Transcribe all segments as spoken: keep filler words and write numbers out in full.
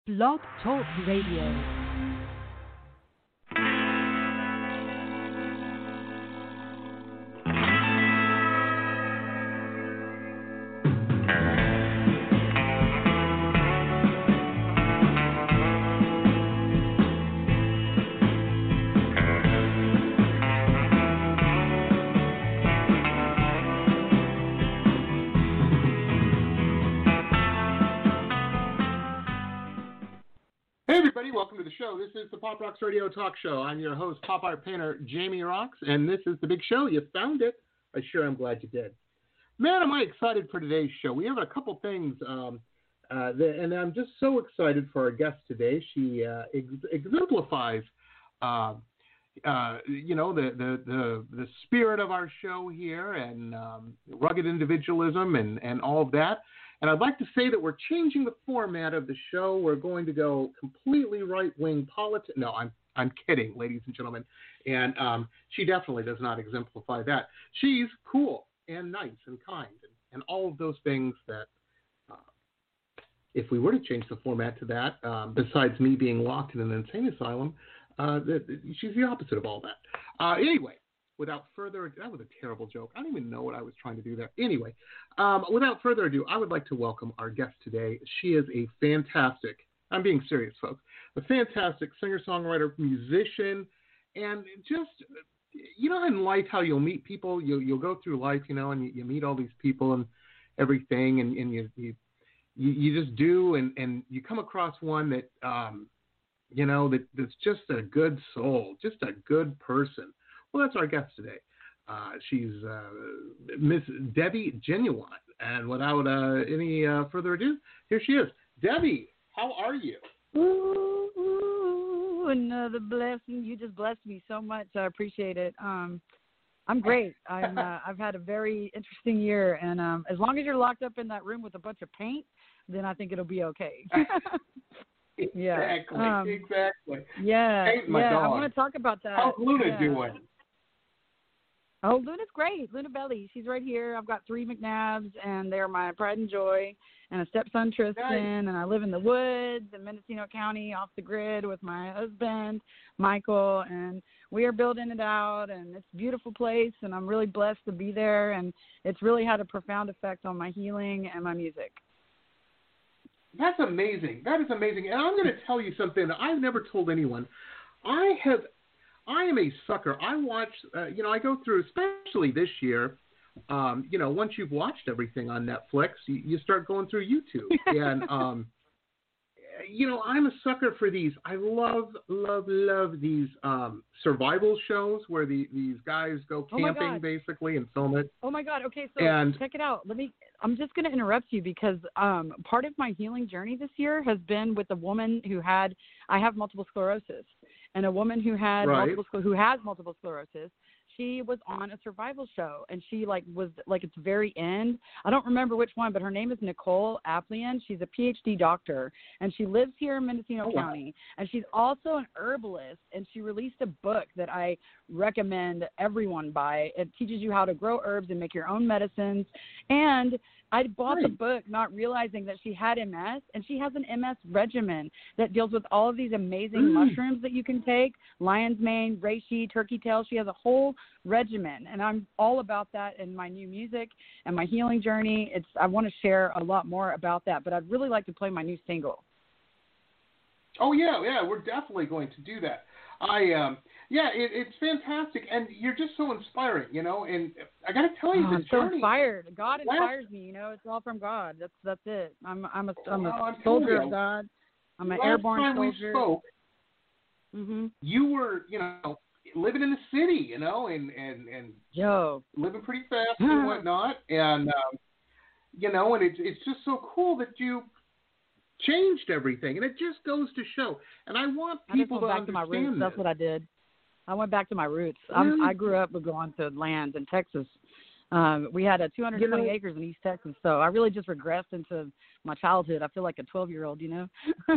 Blog Talk Radio. Welcome to the show. This is the Pop Rocks Radio Talk Show. I'm your host, pop art painter Jamie Rocks, and this is the big show. You found it. I sure am glad you did. Man, am I excited for today's show. We have a couple things, um, uh, that, and I'm just so excited for our guest today. She uh, ex- exemplifies, uh, uh, you know, the, the, the, the spirit of our show here, and um, rugged individualism and, and all of that. And I'd like to say that we're changing the format of the show. We're going to go completely right-wing politics. No, I'm I'm kidding, ladies and gentlemen. And um, she definitely does not exemplify that. She's cool and nice and kind and, and all of those things that, uh, if we were to change the format to that, um, besides me being locked in an insane asylum, uh, that, she's the opposite of all that. Uh, anyway. Without further ado, that was a terrible joke. I don't even know what I was trying to do there. Anyway, um, without further ado, I would like to welcome our guest today. She is a fantastic, I'm being serious, folks, a fantastic singer-songwriter, musician, and just, you know, in life how you'll meet people, you'll, you'll go through life, you know, and you, you meet all these people and everything, and, and you, you you just do, and, and you come across one that, um, you know, that, that's just a good soul, just a good person. Well, that's our guest today. Uh, she's uh, Miss Debbie Genuine. And without uh, any uh, further ado, here she is. Debbie, how are you? Ooh, ooh, another blessing. You just blessed me so much. I appreciate it. Um, I'm great. I'm, uh, I've had a very interesting year. And um, as long as you're locked up in that room with a bunch of paint, then I think it'll be okay. yeah. Exactly. Um, exactly. Yeah. Paint my yeah. dog. I want to talk about that. How's Luna yeah. doing? Oh, Luna's great. Luna Belly. She's right here. I've got three McNabs, and they're my pride and joy, and a stepson, Tristan, nice. And I live in the woods in Mendocino County off the grid with my husband, Michael, and we are building it out, and it's a beautiful place, and I'm really blessed to be there, and it's really had a profound effect on my healing and my music. That's amazing. That is amazing. And I'm going to tell you something that I've never told anyone. I have... I am a sucker. I watch, uh, you know, I go through, especially this year, um, you know, once you've watched everything on Netflix, you, you start going through YouTube. And, um, you know, I'm a sucker for these. I love, love, love these um, survival shows where the, these guys go camping, oh basically, and film it. Oh, my God. Okay, so and, check it out. Let me. I'm just going to interrupt you because um, part of my healing journey this year has been with a woman who had, I have multiple sclerosis. And a woman who had right. multiple who has multiple sclerosis, she was on a survival show, and she like was like at the very end. I don't remember which one, but her name is Nicole Aplian. She's a P H D doctor, and she lives here in Mendocino oh, County. Wow. And she's also an herbalist, and she released a book that I recommend everyone buy. It teaches you how to grow herbs and make your own medicines. And I bought right. the book not realizing that she had M S, and she has an M S regimen that deals with all of these amazing mm. mushrooms that you can take, lion's mane, reishi, turkey tail. She has a whole regimen, and I'm all about that in my new music and my healing journey. It's I want to share a lot more about that, but I'd really like to play my new single. Oh, yeah, yeah, we're definitely going to do that. I, um, yeah, it, it's fantastic, and you're just so inspiring, you know, and I got to tell you, oh, this I'm so journey, inspired. God last, inspires me, you know, it's all from God. That's that's it. I'm I'm a, I'm a well, I'm soldier you, of God. I'm an last airborne time soldier. We spoke, mm-hmm. You were, you know, living in the city, you know, and, and, and Yo. living pretty fast and whatnot, and, um, you know, and it's it's just so cool that you changed everything, and it just goes to show. And I want people I just went to back understand to my roots. this. That's what I did. I went back to my roots. Really? I'm, I grew up going to lands in Texas. Um, we had a two hundred twenty you know, acres in East Texas, so I really just regressed into my childhood. I feel like a twelve-year-old, you know.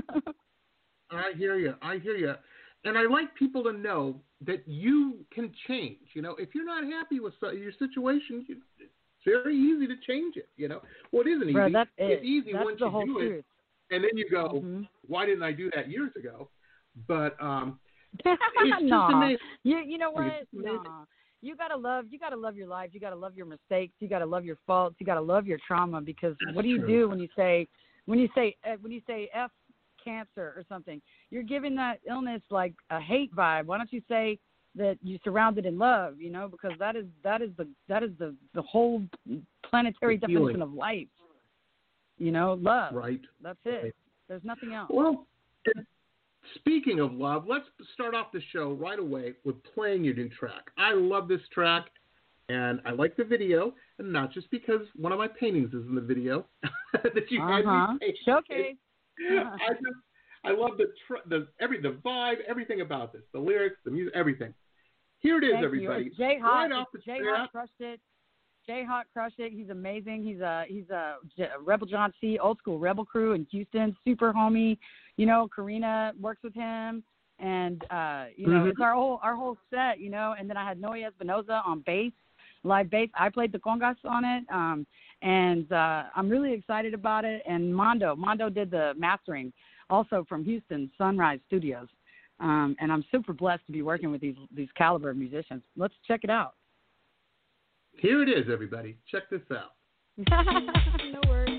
I hear you. I hear you. And I like people to know that you can change. You know, if you're not happy with your situation, it's very easy to change it. You know, well, it isn't easy. Bro, that's it's it. easy that's once the you whole do truth. it. and then you go, mm-hmm. why didn't I do that years ago? But um, it's just nah. amazing. You you know what? It's amazing. Nah. You gotta love. You gotta love your life. You gotta love your mistakes. You gotta love your faults. You gotta love your trauma. Because That's what do you true. do when you say when you say uh, when you say F cancer or something? You're giving that illness like a hate vibe. Why don't you say that you surrounded in love? You know, because that is that is the that is the the whole planetary The definition feeling. of life. You know, love. Right. That's it. Right. There's nothing else. Well, speaking of love, let's start off the show right away with playing your new track. I love this track, and I like the video, and not just because one of my paintings is in the video that you uh-huh. had me paint. Showcase. I just, I love the tr- the every the vibe, everything about this, the lyrics, the music, everything. Here it is, Thank everybody. You. Jay Hot, right off the Jay bat. Hot crushed it. Jay Hot crushed it. He's amazing. He's a he's a Rebel John C. old school Rebel crew in Houston. Super homie. You know, Karina works with him, and uh, you know, Mm-hmm. it's our whole our whole set. You know, and then I had Noe Espinoza on bass, live bass. I played the congas on it, um, and uh, I'm really excited about it. And Mondo, Mondo did the mastering, also from Houston Sunrise Studios, um, and I'm super blessed to be working with these these caliber of musicians. Let's check it out. Here it is, everybody. Check this out. No worries.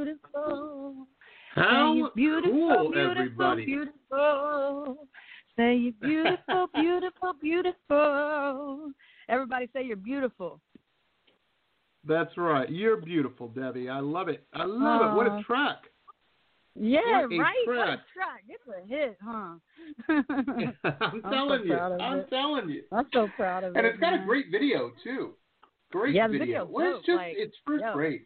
How beautiful, cool, beautiful, everybody. Beautiful. Say say you're beautiful, beautiful, beautiful. Everybody say you're beautiful. That's right. You're beautiful, Debbie. I love it. I love uh, it. What a track. Yeah, what a right. Track. What a track. It's a hit, huh? I'm telling so you. I'm it. telling you. I'm so proud of and it. And it's got man. a great video, too. Great yeah, video. The well, it's just, like, it's first yo, rate.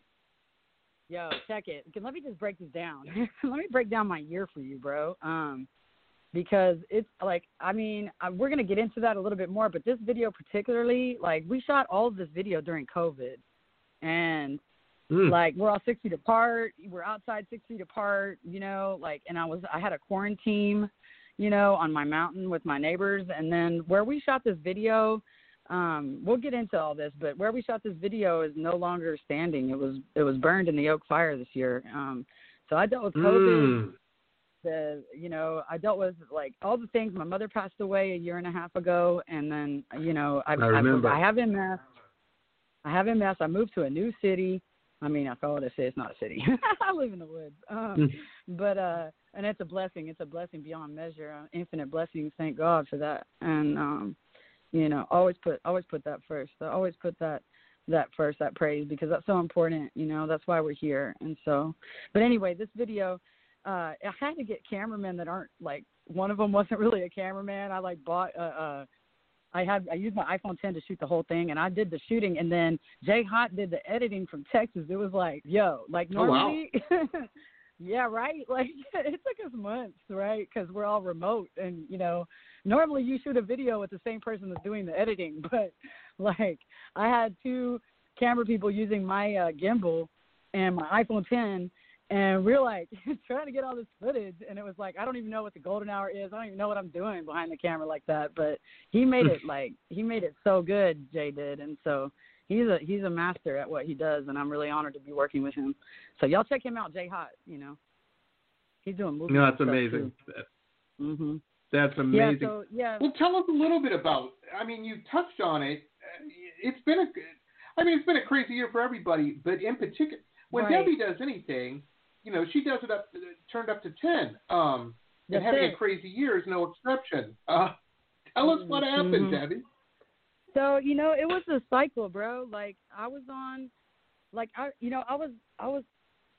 Yo, check it. Let me just break this down. Let me break down my year for you, bro. Um, because it's like, I mean, I, we're going to get into that a little bit more, but this video particularly, like, we shot all of this video during COVID. And, mm. like, we're all six feet apart. We're outside six feet apart, you know, like, and I was, I had a quarantine, you know, on my mountain with my neighbors. And then where we shot this video, um, we'll get into all this, but where we shot this video is no longer standing. It was, it was burned in the Oak Fire this year. Um, so I dealt with COVID. Mm. The, you know, I dealt with like all the things. My mother passed away a year and a half ago. And then, you know, I, I remember. I, I have M S. I have M S. I moved to a new city. I mean, I call it a city. It's not a city. I live in the woods. Um, but, uh, and it's a blessing. It's a blessing beyond measure. Uh, infinite blessings. Thank God for that. And, um, you know, always put, always put that first. I always put that, that first, that praise, because that's so important. You know, that's why we're here. And so, but anyway, this video, uh, I had to get cameramen that aren't like, one of them wasn't really a cameraman. I like bought, uh, uh, I had I used my iPhone ten to shoot the whole thing, and I did the shooting, and then Jay Hot did the editing from Texas. It was like, yo, like normally, oh, wow. yeah, right? Like, it took us months, right? Because we're all remote, and, you know, normally you shoot a video with the same person that's doing the editing, but, like, I had two camera people using my uh, gimbal and my iPhone ten, and we're like trying to get all this footage, and it was like, I don't even know what the golden hour is. I don't even know what I'm doing behind the camera like that. But he made it like he made it so good, Jay did, and so he's a he's a master at what he does, and I'm really honored to be working with him. So y'all check him out, Jay Hot. You know, he's doing movies. No, that's amazing. Mhm. That's amazing. Yeah, so, yeah. Well, tell us a little bit about. I mean, you touched on it. It's been a. I mean, it's been a crazy year for everybody, but in particular, when right. Debbie does anything, you know, she does it up, turned up to ten. Um, and having it. a crazy year is no exception. Uh, tell us what happened, mm-hmm. Debbie. So, you know, it was a cycle, bro. Like, I was on, like, I, you know, I was, I was,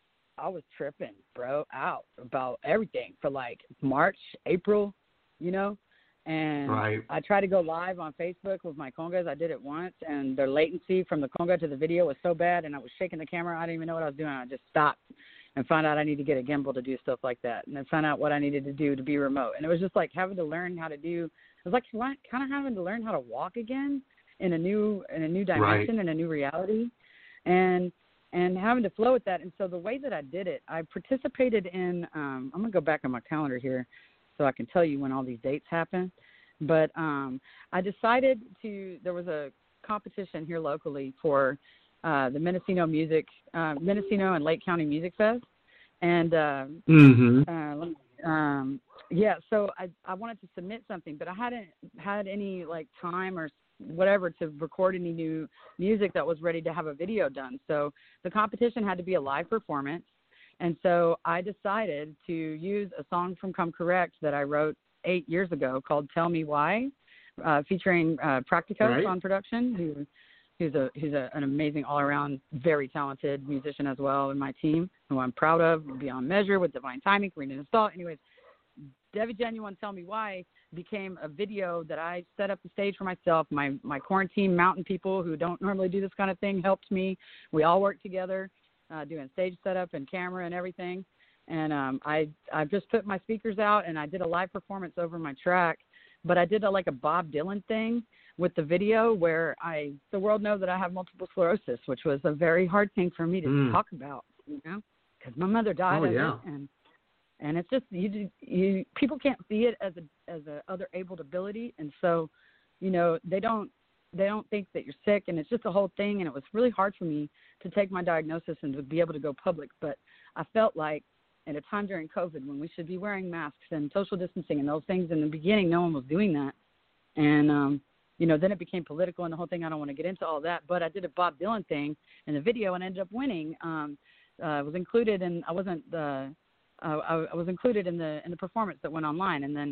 I was tripping, bro, out about everything for like March, April, you know. And right. I tried to go live on Facebook with my congas. I did it once, and the latency from the conga to the video was so bad, and I was shaking the camera. I didn't even know what I was doing. I just stopped and found out I need to get a gimbal to do stuff like that, and then found out what I needed to do to be remote. And it was just like having to learn how to do. It was like kind of having to learn how to walk again in a new in a new dimension, right. in a new reality, and and having to flow with that. And so the way that I did it, I participated in. Um, I'm gonna go back on my calendar here, so I can tell you when all these dates happen. But um, I decided to, there was a competition here locally for uh, the Mendocino Music, uh, Mendocino and Lake County Music Fest. And, uh, mm-hmm. uh, um, yeah, so I, I wanted to submit something, but I hadn't had any, like, time or whatever to record any new music that was ready to have a video done. So the competition had to be a live performance. And so I decided to use a song from Come Correct that I wrote eight years ago called Tell Me Why, uh, featuring uh, Practicos right. on production, who who's a who's a, an amazing all-around, very talented musician as well in my team, who I'm proud of, beyond measure, with Divine Timing, Karina Install. Anyways, Debbie Genuine Tell Me Why became a video that I set up the stage for myself. My, my quarantine mountain people who don't normally do this kind of thing helped me. We all worked together. Uh, doing stage setup and camera and everything. And um, I I just put my speakers out, and I did a live performance over my track. But I did a, like a Bob Dylan thing with the video where I the world knows that I have multiple sclerosis, which was a very hard thing for me to mm. talk about, you know, because my mother died oh, of yeah. it. And and it's just, you you people can't see it as a as a other abled ability. And so, you know, they don't, they don't think that you're sick, and it's just a whole thing. And it was really hard for me to take my diagnosis and to be able to go public. But I felt like at a time during COVID when we should be wearing masks and social distancing and those things, in the beginning, no one was doing that. And, um, you know, then it became political and the whole thing. I don't want to get into all that, but I did a Bob Dylan thing in the video and ended up winning. Um, uh, I was included in, I wasn't the, uh, I, I was included in the, in the performance that went online. And then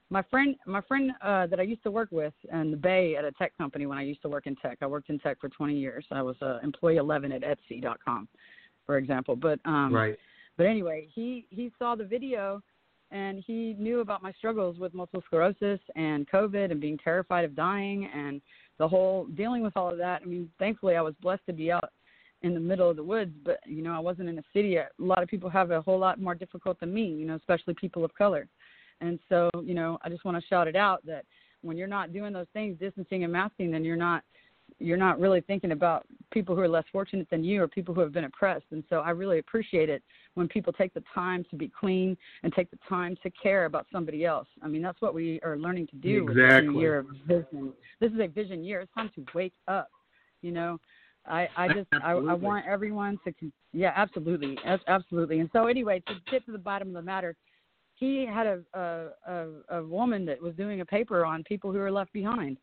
my friend, my friend uh, that I used to work with in the Bay at a tech company when I used to work in tech. I worked in tech for twenty years. I was uh, employee eleven at Etsy dot com, for example. But um, right. But anyway, he he saw the video, and he knew about my struggles with multiple sclerosis and COVID and being terrified of dying and the whole dealing with all of that. I mean, thankfully, I was blessed to be out in the middle of the woods, but you know, I wasn't in a city. A lot of people have a whole lot more difficult than me. You know, especially people of color. And so, you know, I just want to shout it out that when you're not doing those things, distancing and masking, then you're not you're not really thinking about people who are less fortunate than you or people who have been oppressed. And so I really appreciate it when people take the time to be clean and take the time to care about somebody else. I mean, that's what we are learning to do exactly. with this new year of vision. This is a vision year. It's time to wake up, you know. I, I just I, I want everyone to – yeah, absolutely, absolutely. And so anyway, to get to the bottom of the matter, he had a, a, a, a woman that was doing a paper on people who are left behind.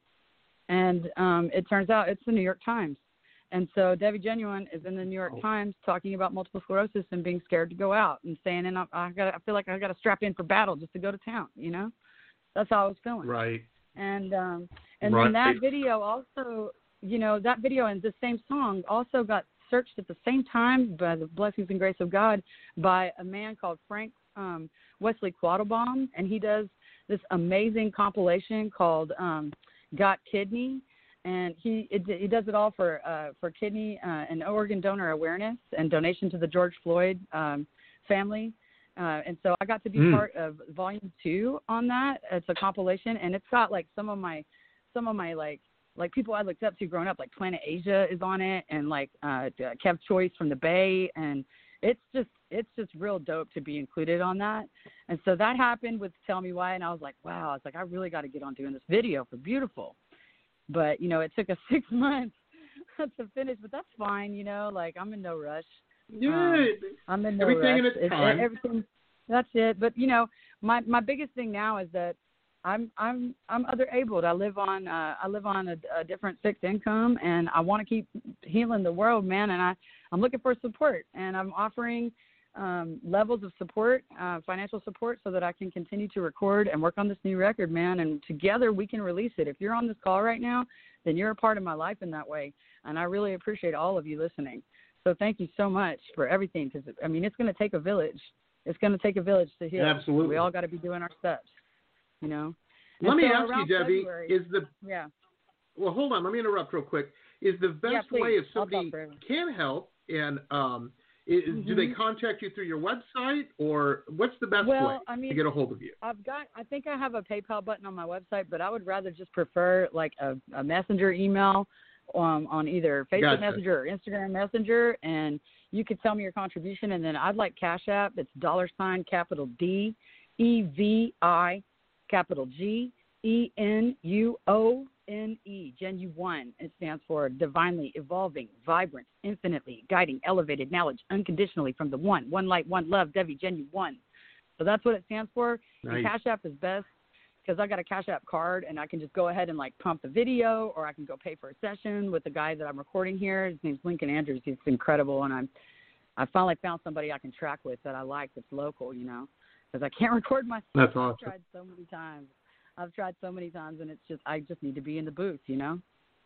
And um, it turns out it's the New York Times. And so Debbie Genuine is in the New York oh. Times talking about multiple sclerosis and being scared to go out and saying, and I, I, got, I feel like I got to strap in for battle just to go to town, you know? That's how I was feeling. Right. And um, and right. then that video also, you know, that video and the same song also got searched at the same time by the blessings and grace of God by a man called Frank um, Wesley Quattlebaum, and he does this amazing compilation called um, Got Kidney, and he it, he does it all for uh, for kidney uh, and organ donor awareness and donation to the George Floyd um, family. Uh, and so I got to be mm. part of volume two on that. It's a compilation, and it's got like some of my some of my like like people I looked up to growing up, like Planet Asia is on it, and like uh, Kev Choice from the Bay, and it's just it's just real dope to be included on that. And so that happened with Tell Me Why, and I was like, wow, I was like, I really got to get on doing this video for Beautiful. But, you know, it took us six months to finish, but that's fine, you know, like I'm in no rush. Yeah, um, I'm in no everything rush. in its time. It, everything, that's it. But, you know, my, my biggest thing now is that I'm I'm I'm other abled. I live on uh, I live on a, a different fixed income, and I want to keep healing the world, man. And I I'm looking for support, and I'm offering um, levels of support, uh, financial support, so that I can continue to record and work on this new record, man. And together we can release it. If you're on this call right now, then you're a part of my life in that way, and I really appreciate all of you listening. So thank you so much for everything, because I mean it's going to take a village. It's going to take a village to heal. Absolutely. We all got to be doing our steps. You know. And let me so ask you, Debbie, February, is the yeah. Well, hold on. Let me interrupt real quick. Is the best yeah, way if somebody can help and um, is, mm-hmm. do they contact you through your website, or what's the best well, way I mean, to get a hold of you? I've got. I think I have a PayPal button on my website, but I would rather just prefer like a, a messenger email um, on either Facebook gotcha. Messenger or Instagram Messenger, and you could tell me your contribution, and then I'd like Cash App. It's dollar sign capital D E V I capital G E N U O N E, Genuine. It stands for divinely evolving, vibrant, infinitely guiding, elevated knowledge, unconditionally from the one, one light, one love, Debbie Genuine. So that's what it stands for. Nice. And Cash App is best because I got a Cash App card, and I can just go ahead and like pump the video, or I can go pay for a session with the guy that I'm recording here. His name's Lincoln Andrews. He's incredible, and I'm I finally found somebody I can track with that I like that's local, you know, because I can't record myself. That's awesome. I've tried so many times. I've tried so many times, and it's just I just need to be in the booth, you know.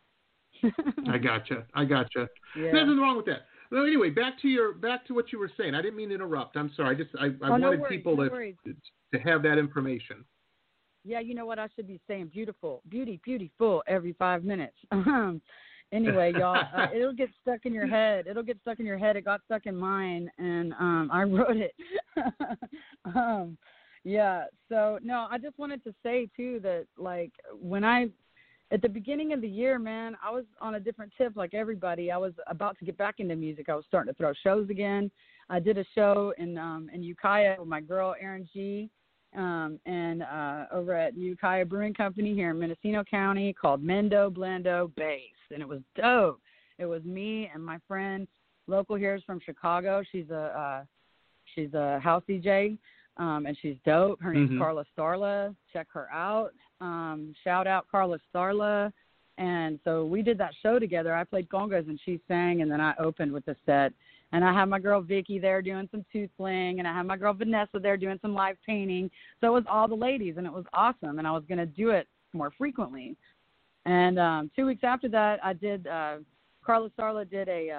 I gotcha. I gotcha. Yeah. There's nothing wrong with that. Well, anyway, back to your back to what you were saying. I didn't mean to interrupt. I'm sorry. I just I, I oh, no wanted worries, people no to worries. to have that information. Yeah, you know what? I should be saying beautiful, beauty, beautiful every five minutes. Anyway, y'all, uh, it'll get stuck in your head. It'll get stuck in your head. It got stuck in mine, and um, I wrote it. um, yeah, so, no, I just wanted to say, too, that, like, when I, at the beginning of the year, man, I was on a different tip like everybody. I was about to get back into music. I was starting to throw shows again. I did a show in um, in Ukiah with my girl, Erin G., Um, and uh, over at Ukiah Brewing Company here in Mendocino County called Mendo Blendo Bass, and it was dope. It was me and my friend, local here is from Chicago. She's a uh, she's a house D J, um, and she's dope. Her name's mm-hmm. Carla Starla. Check her out. Um, shout out Carla Starla. And so we did that show together. I played congas and she sang, and then I opened with the set. And I had my girl Vicky there doing some tootling, and I had my girl Vanessa there doing some live painting. So it was all the ladies, and it was awesome, and I was going to do it more frequently. And um, two weeks after that, I did, uh, Carla Starla did a,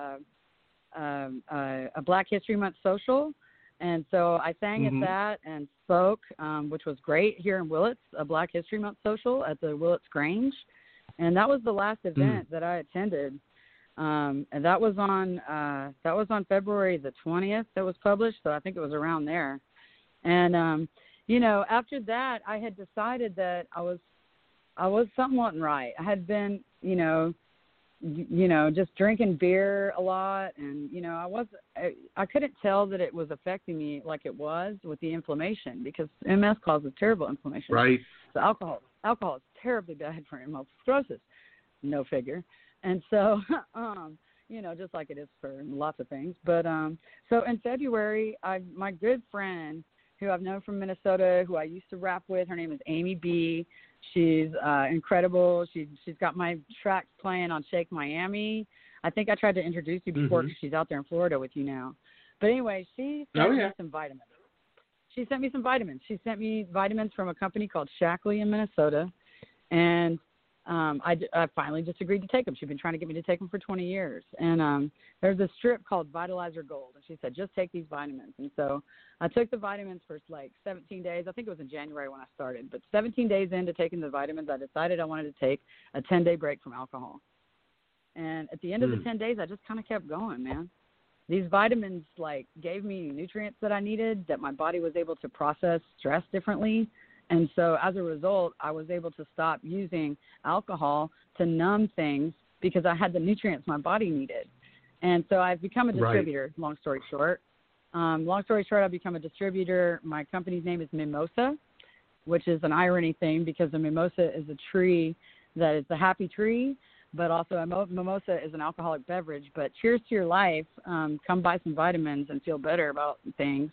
uh, um, uh, a Black History Month social, and so I sang mm-hmm. at that and spoke, um, which was great here in Willits, a Black History Month social at the Willits Grange. And that was the last event mm. that I attended. Um, and that was on uh, that was on February the twentieth that was published, so I think it was around there. And um, you know, after that, I had decided that I was I was something wasn't right. I had been, you know, you know, just drinking beer a lot, and you know, I was I, I couldn't tell that it was affecting me like it was with the inflammation, because M S causes terrible inflammation. Right. So alcohol alcohol is terribly bad for multiple sclerosis. No figure. And so, um, you know, just like it is for lots of things. But um, so in February, I my good friend who I've known from Minnesota, who I used to rap with, her name is Amy B. She's uh, incredible. She, she's got my tracks playing on Shake Miami. I think I tried to introduce you before because mm-hmm. she's out there in Florida with you now. But anyway, she sent oh, yeah. me some vitamins. She sent me some vitamins. She sent me vitamins from a company called Shackley in Minnesota. And Um, I, I finally just agreed to take them. She'd been trying to get me to take them for twenty years. And um, there's a strip called Vitalizer Gold. And she said, just take these vitamins. And so I took the vitamins for like seventeen days. I think it was in January when I started. But seventeen days into taking the vitamins, I decided I wanted to take a ten-day break from alcohol. And at the end of mm. the ten days, I just kind of kept going, man. These vitamins, like, gave me nutrients that I needed, that my body was able to process stress differently. And so as a result, I was able to stop using alcohol to numb things because I had the nutrients my body needed. And so I've become a distributor, right. long story short. Um, long story short, I've become a distributor. My company's name is Mimosa, which is an irony thing because a mimosa is a tree that is a happy tree, but also a mo- mimosa is an alcoholic beverage. But cheers to your life. Um, come buy some vitamins and feel better about things,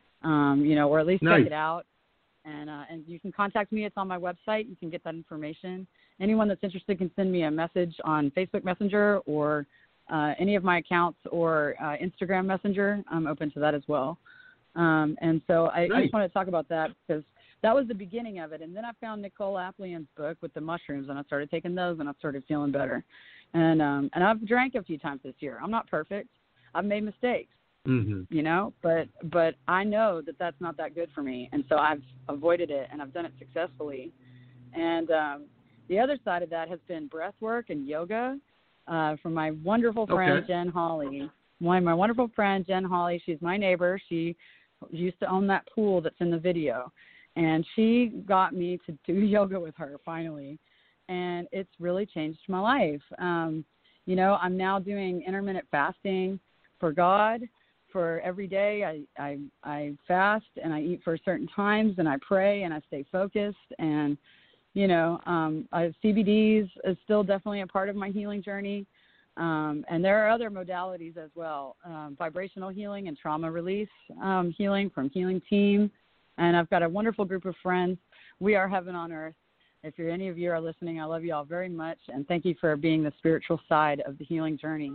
um, you know, or at least nice. check it out. And uh, and you can contact me. It's on my website. You can get that information. Anyone that's interested can send me a message on Facebook Messenger or uh, any of my accounts or uh, Instagram Messenger. I'm open to that as well. Um, and so I, I just want to talk about that because that was the beginning of it. And then I found Nicole Aplian's book with the mushrooms, and I started taking those, and I started feeling better. And um, and I've drank a few times this year. I'm not perfect. I've made mistakes. Mm-hmm. You know, but but I know that that's not that good for me, and so I've avoided it, and I've done it successfully. And um, the other side of that has been breath work and yoga uh, from my wonderful friend okay. Jen Hawley. One my wonderful friend Jen Hawley. She's my neighbor. She used to own that pool that's in the video, and she got me to do yoga with her finally, and it's really changed my life. Um, you know, I'm now doing intermittent fasting for God. For every day, I, I I fast and I eat for certain times and I pray and I stay focused and, you know, um, I, C B Ds is still definitely a part of my healing journey. Um, and there are other modalities as well, um, vibrational healing and trauma release um, healing from Healing Team. And I've got a wonderful group of friends. We are heaven on earth. If you're, any of you are listening, I love you all very much. And thank you for being the spiritual side of the healing journey.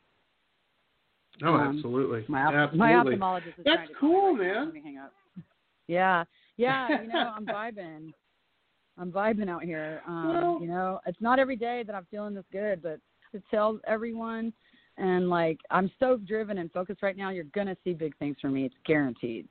Oh, um, absolutely. My, absolutely. my ophthalmologist is That's trying to cool, right man. Let me hang up. Yeah. Yeah, you know, I'm vibing. I'm vibing out here. Um, well, you know, it's not every day that I'm feeling this good, but to tell everyone, and, like, I'm so driven and focused right now, you're going to see big things from me. It's guaranteed.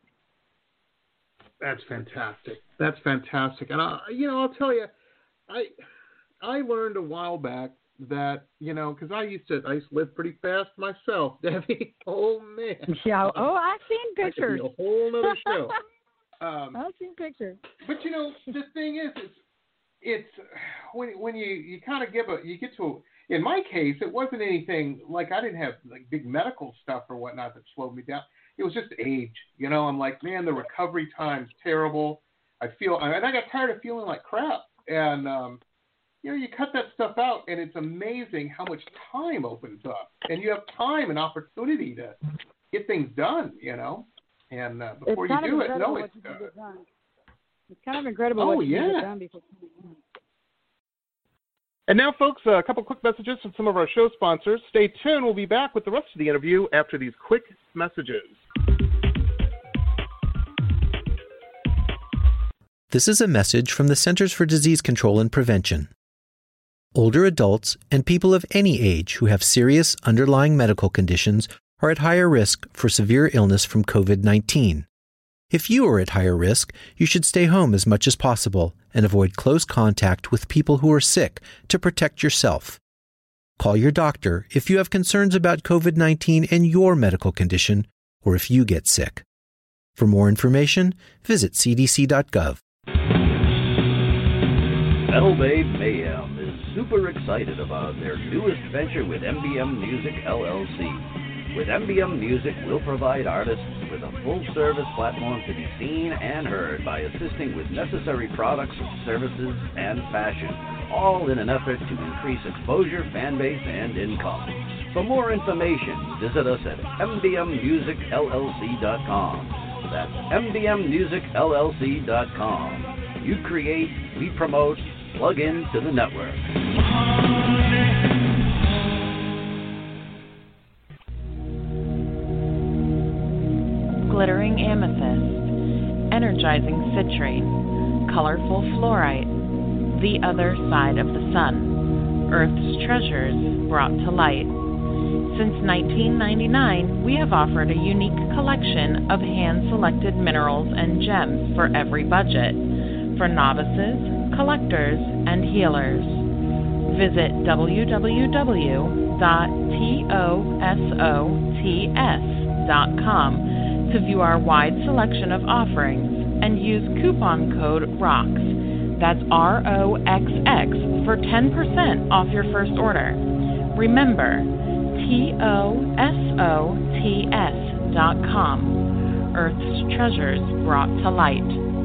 That's fantastic. That's fantastic. And, I, you know, I'll tell you, I I learned a while back that, you know, because I used to I used to live pretty fast myself, Debbie. Oh, man. Yeah. Oh, I've seen pictures. That could be a whole other show. Um, I've seen pictures. But, you know, the thing is, it's, it's when when you, you kind of give a, you get to, a, in my case, it wasn't anything, like I didn't have like big medical stuff or whatnot that slowed me down. It was just age. You know, I'm like, man, the recovery time's terrible. I feel, and I got tired of feeling like crap. And, um, you know, you cut that stuff out, and it's amazing how much time opens up. And you have time and opportunity to get things done, you know. And uh, before you do it, no, it's... Uh, it's kind of incredible oh, what you yeah. get done before. And now, folks, a couple quick messages from some of our show sponsors. Stay tuned. We'll be back with the rest of the interview after these quick messages. This is a message from the Centers for Disease Control and Prevention. Older adults and people of any age who have serious underlying medical conditions are at higher risk for severe illness from covid nineteen. If you are at higher risk, you should stay home as much as possible and avoid close contact with people who are sick to protect yourself. Call your doctor if you have concerns about covid nineteen and your medical condition, or if you get sick. For more information, visit c d c dot gov. Metal Babe Mayhem is super excited about their newest venture with M B M Music L L C. With M B M Music, we'll provide artists with a full-service platform to be seen and heard by assisting with necessary products, services, and fashion, all in an effort to increase exposure, fan base, and income. For more information, visit us at m b m music l l c dot com. That's m b m music l l c dot com. You create, we promote, plug into the network. Glittering amethyst, energizing citrine, colorful fluorite, the other side of the sun, Earth's treasures brought to light. Since nineteen ninety-nine, we have offered a unique collection of hand-selected minerals and gems for every budget, for novices, collectors, and healers. Visit w w w dot tosots dot com to view our wide selection of offerings and use coupon code ROXX, that's R O X X, for ten percent off your first order. Remember, T O S O T S dot com, Earth's treasures brought to light.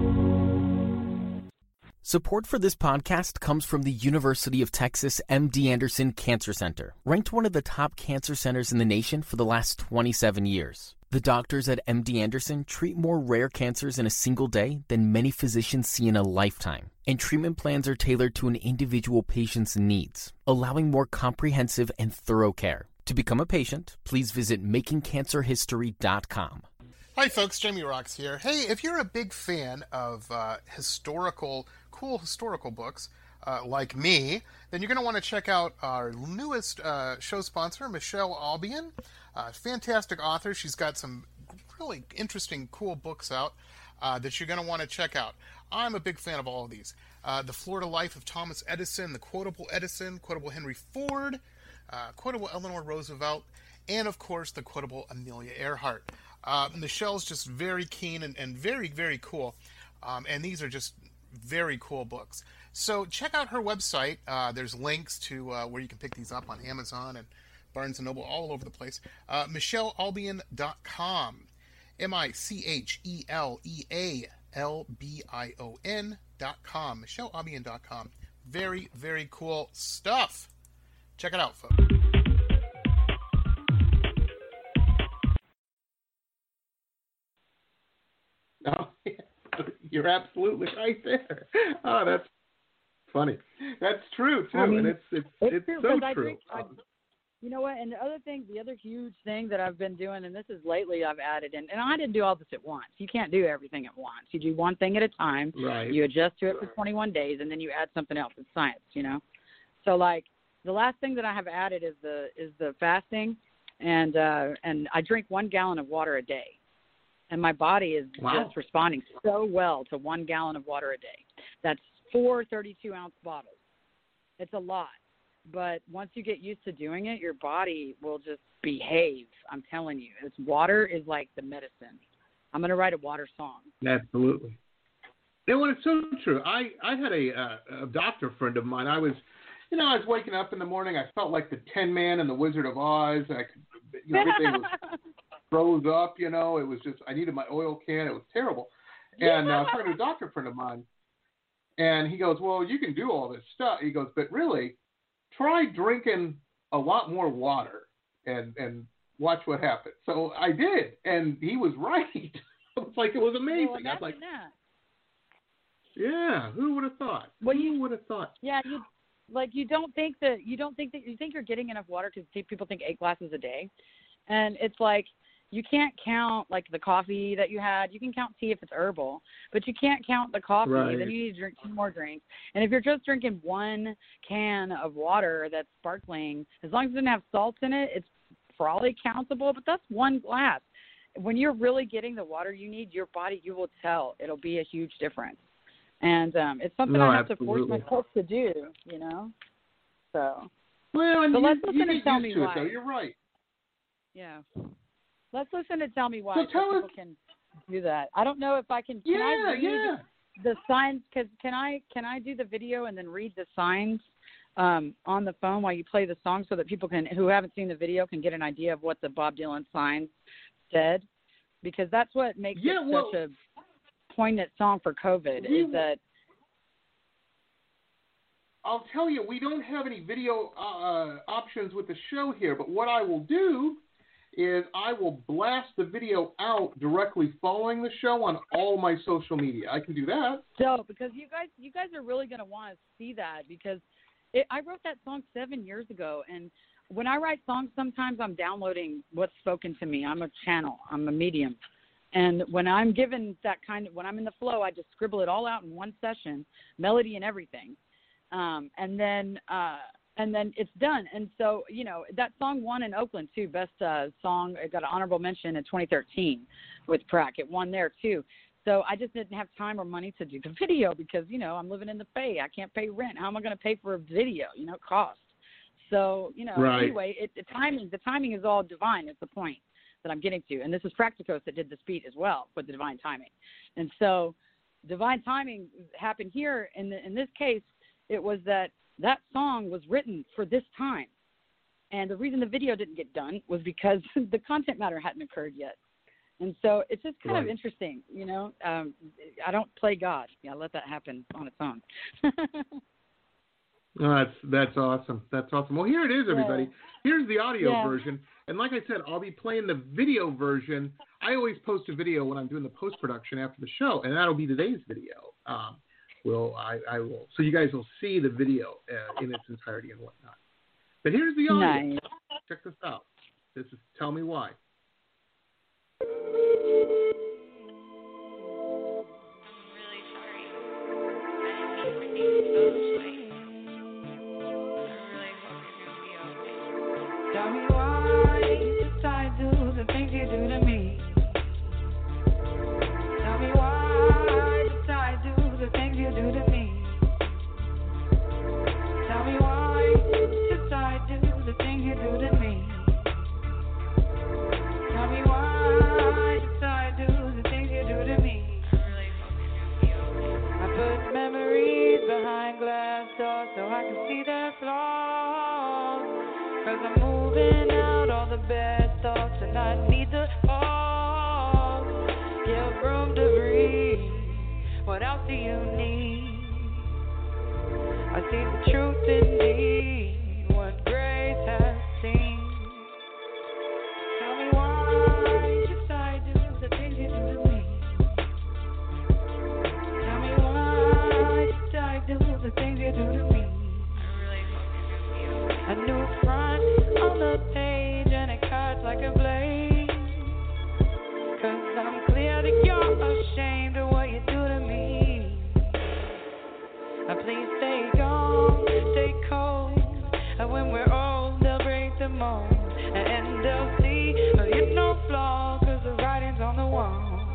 Support for this podcast comes from the University of Texas M D Anderson Cancer Center, ranked one of the top cancer centers in the nation for the last twenty-seven years. The doctors at M D Anderson treat more rare cancers in a single day than many physicians see in a lifetime, and treatment plans are tailored to an individual patient's needs, allowing more comprehensive and thorough care. To become a patient, please visit making cancer history dot com. Hi folks, Jamie Rocks here. Hey, if you're a big fan of uh, historical, cool historical books uh, like me, then you're going to want to check out our newest uh, show sponsor, Michelle Albion. Uh, fantastic author. She's got some really interesting, cool books out uh, that you're going to want to check out. I'm a big fan of all of these. Uh, the Florida Life of Thomas Edison, The Quotable Edison, Quotable Henry Ford, uh, Quotable Eleanor Roosevelt, and of course the Quotable Amelia Earhart. Uh, Michelle's just very keen and, and very, very cool. Um, and these are just very cool books. So check out her website. Uh, there's links to uh, where you can pick these up on Amazon and Barnes and Noble, all over the place. Uh, Michelle Albion dot com. M I C H E L E A L B I O N dot com. Michelle Albion dot com. Very, very cool stuff. Check it out, folks. Oh, you're absolutely right there. Oh, that's funny. That's true too, I mean, and it's it's it's, it's true, so true. Drink, I, you know what? And the other thing, the other huge thing that I've been doing, and this is lately, I've added, and, and I didn't do all this at once. You can't do everything at once. You do one thing at a time. Right. You adjust to it for twenty-one days, and then you add something else. It's science, you know. So like the last thing that I have added is the is the fasting, and uh, and I drink one gallon of water a day. And my body is wow. just responding so well to one gallon of water a day. That's four thirty-two ounce bottles. It's a lot. But once you get used to doing it, your body will just behave. I'm telling you. It's water is like the medicine. I'm going to write a water song. Absolutely. You know, it's so true. I, I had a, uh, a doctor friend of mine. I was, you know, I was waking up in the morning. I felt like the Tin Man and the Wizard of Oz. I could, you know, everything was froze up, you know. It was just, I needed my oil can. It was terrible. And uh, I was talking to a doctor friend of mine, and he goes, well, you can do all this stuff. He goes, but really, try drinking a lot more water and, and watch what happens. So I did, and he was right. It was like, it was amazing. Well, I was like, that. yeah, who would have thought? Well, who you would have thought? Yeah, you like you don't think that you don't think that you think you're getting enough water because people think eight glasses a day, and it's like you can't count like the coffee that you had. You can count tea if it's herbal, but you can't count the coffee. Right. Then you need to drink two more drinks. And if you're just drinking one can of water that's sparkling, as long as it doesn't have salt in it, it's probably countable. But that's one glass. When you're really getting the water you need, your body, you will tell. It'll be a huge difference. And um, it's something no, I have absolutely. to force myself to do, you know. So. Well, and so you, let's listen you and tell me to why. It, though. You're right. Yeah. Let's listen and tell me why so tell people us, can do that. I don't know if I can. Can yeah, I read yeah. the signs? Cause can I can I do the video and then read the signs um, on the phone while you play the song so that people can who haven't seen the video can get an idea of what the Bob Dylan signs said? Because that's what makes yeah, it well, such a poignant song for COVID. We, is that I'll tell you, we don't have any video uh, options with the show here, but what I will do is I will blast the video out directly following the show on all my social media. I can do that. So, because you guys, you guys are really going to want to see that because it, I wrote that song seven years ago, and when I write songs, sometimes I'm downloading what's spoken to me. I'm a channel. I'm a medium. And when I'm given that kind of, when I'm in the flow, I just scribble it all out in one session, melody and everything. Um, and then, uh, and then it's done. And so, you know, that song won in Oakland too. Best uh, song. It got an honorable mention in twenty thirteen with Prac. It won there too. So I just didn't have time or money to do the video because, you know, I'm living in the Bay. I can't pay rent. How am I going to pay for a video? You know, it costs. So, you know, right. anyway, it, the timing, the timing is all divine. It's the point that I'm getting to. And this is Practicos that did this beat as well with the divine timing. And so divine timing happened here. In, the, in this case, it was that that song was written for this time. And the reason the video didn't get done was because the content matter hadn't occurred yet. And so it's just kind right. of interesting, you know. Um, I don't play God. Yeah, let that happen on its own. Oh, that's that's awesome. That's awesome. Well, here it is, everybody. Yeah. Here's the audio yeah. version. And like I said, I'll be playing the video version. I always post a video when I'm doing the post-production after the show, and that'll be today's video. Um, will I, I will. So you guys will see the video uh, in its entirety and whatnot. But here's the audio. Nice. Check this out. This is Tell Me Why. Tell me why you decide to do the things you do to me. Tell me why you decide to do the things you do to me. Tell me why you decide to do the things you do to me. Tell me why you decide to do the things you do to me. I put memories behind glass doors so I can see their flaws. Cause I'm moving out all the bad thoughts and I need to pause. Give room to breathe. What else do you need? I see the truth in thee, what grace has seen. Tell me why you decide to do the things you do to me. Tell me why you decide to do the things you do to me. A new front on the page and it cuts like a blade. Cause I'm clear that you're ashamed of what you do to me. Now please stay gone, stay cold. And when we're old, they'll break the mold. And they'll see you're no flaw, cause the writing's on the wall.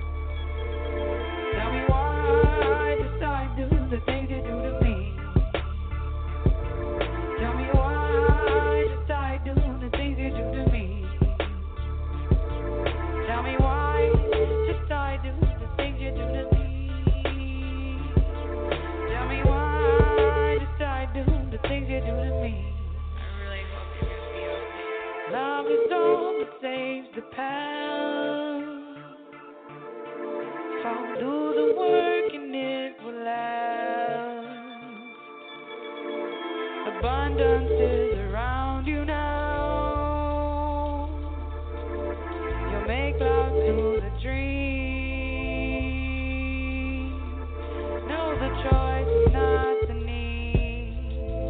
Tell me why I decide to do the things you do to me. Tell me why I decide to do the things you do to me. Tell me why I decide to do the things you do to me. Tell me why I decide to do the things you do to me. I really hope you're gonna be okay. Love is all that saves the past. So do the work and it will last. Abundance is around you now. You'll make love to the dream. No, the choice is not the need.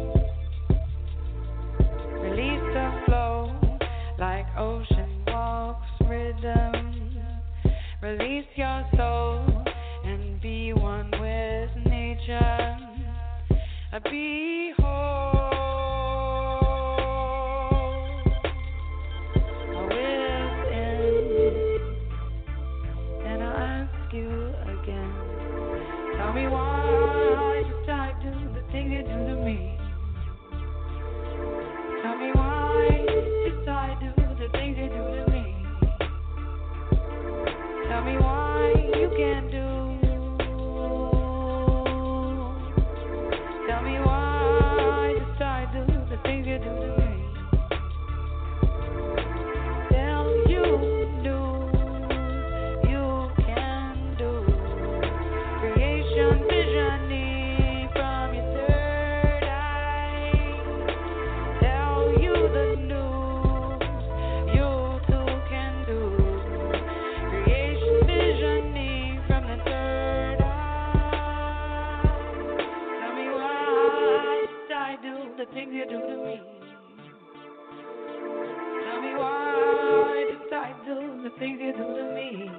rhythm. Release your soul and be one with nature. Be whole. Tell me why you decide to do the thing you do to me. Tell me why you decide to do the things you do to me. Tell me why you can't do. Tell me why you decide to do the things you do to me. Tell you do. Visioning from your third eye. Tell you the news you too can do. Creation visioning from the third eye. Tell me why I do the things you do to me. Tell me why I do the things you do to me.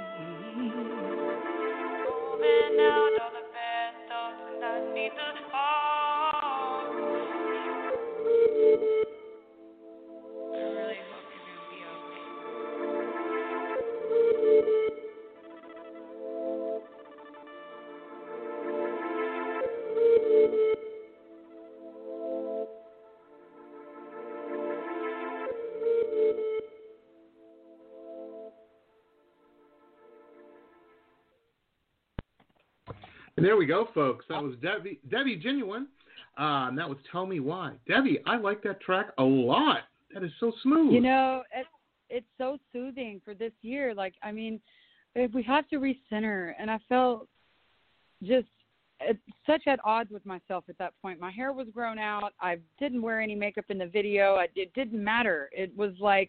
Moving out all the bad thoughts and I need to fall. I really hope you're gonna be And there we go, folks. That was Debbie, Debbie Genuine. Uh, and that was Tell Me Why. Debbie, I like that track a lot. That is so smooth. You know, it, it's so soothing for this year. Like, I mean, we have to recenter. And I felt just it's such at odds with myself at that point. My hair was grown out. I didn't wear any makeup in the video. I, it didn't matter. It was like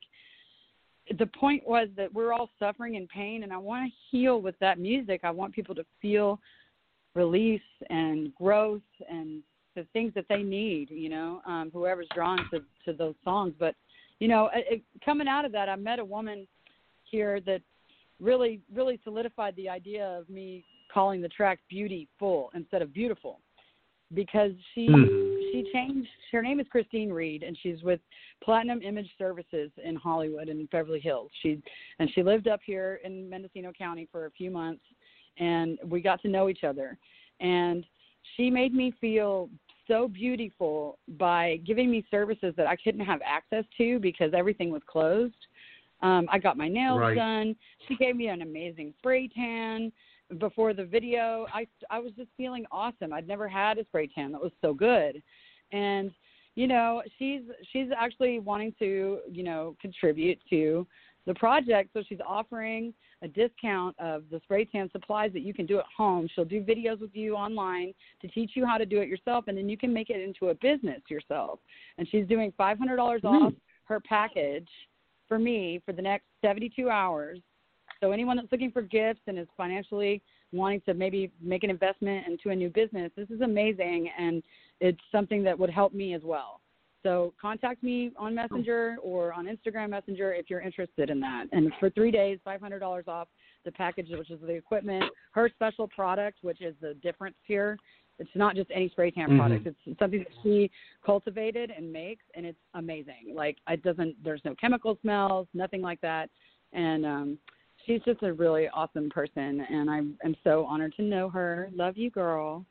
the point was that we're all suffering in pain, and I want to heal with that music. I want people to feel release and growth and the things that they need, you know, um, whoever's drawn to, to those songs. But, you know, it, coming out of that, I met a woman here that really, really solidified the idea of me calling the track Beautiful instead of Beautiful, because she mm. she changed. Her name is Christine Reed, and she's with Platinum Image Services in Hollywood and Beverly Hills. She and she lived up here in Mendocino County for a few months, and we got to know each other. And she made me feel so beautiful by giving me services that I couldn't have access to because everything was closed. Um, I got my nails right. done. She gave me an amazing spray tan. Before the video, I, I was just feeling awesome. I'd never had a spray tan that was so good. And, you know, she's she's actually wanting to, you know, contribute to the project. So she's offering a discount of the spray tan supplies that you can do at home. She'll do videos with you online to teach you how to do it yourself, and then you can make it into a business yourself. And she's doing five hundred dollars mm. off her package for me for the next seventy-two hours. So anyone that's looking for gifts and is financially wanting to maybe make an investment into a new business, this is amazing, and it's something that would help me as well. So contact me on Messenger or on Instagram Messenger if you're interested in that. And for three days, five hundred dollars off the package, which is the equipment. Her special product, which is the difference here. It's not just any spray tan mm-hmm. product. It's something that she cultivated and makes, and it's amazing. Like, it doesn't, there's no chemical smells, nothing like that. And, um, she's just a really awesome person, and I am so honored to know her. Love you, girl.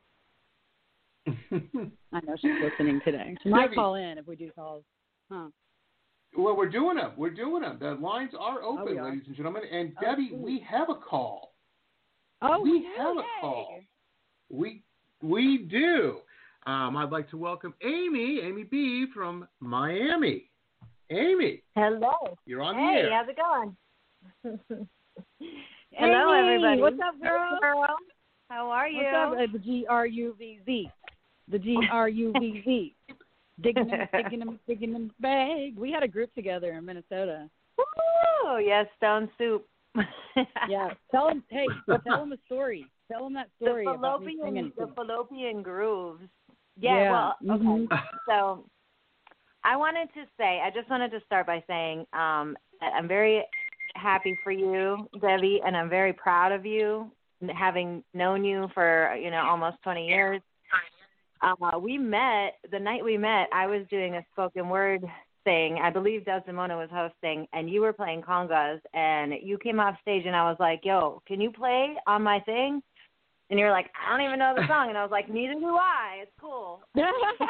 I know she's listening today. She might call in if we do calls. Huh. Well, we're doing them. We're doing them. The lines are open, oh, are. ladies and gentlemen. And oh, Debbie, cool. we have a call. Oh, we do? have a call. We we do. Um, I'd like to welcome Amy, Amy B. from Miami. Amy. Hello. You're on hey, the air. Hey, how's it going? Hello, Amy, everybody. What's up, girl? girl? How are you? What's up? Uh, the G R U V Z. The G R U V Z. digging them, digging them, digging them bag. We had a group together in Minnesota. Oh, yes, Stone Soup. yeah. Tell them, hey, tell them a story. Tell them that story the about me fallopian, singing. The fallopian grooves. Yeah, yeah. well, okay. Mm-hmm. So I wanted to say, I just wanted to start by saying um, that I'm very happy for you, Debbie, and I'm very proud of you, having known you for, you know, almost twenty years. Uh, we met, the night we met, I was doing a spoken word thing. I believe Desdemona was hosting, and you were playing congas, and you came off stage, and I was like, yo, can you play on my thing? And you were like, I don't even know the song. And I was like, neither do I. It's cool. yeah.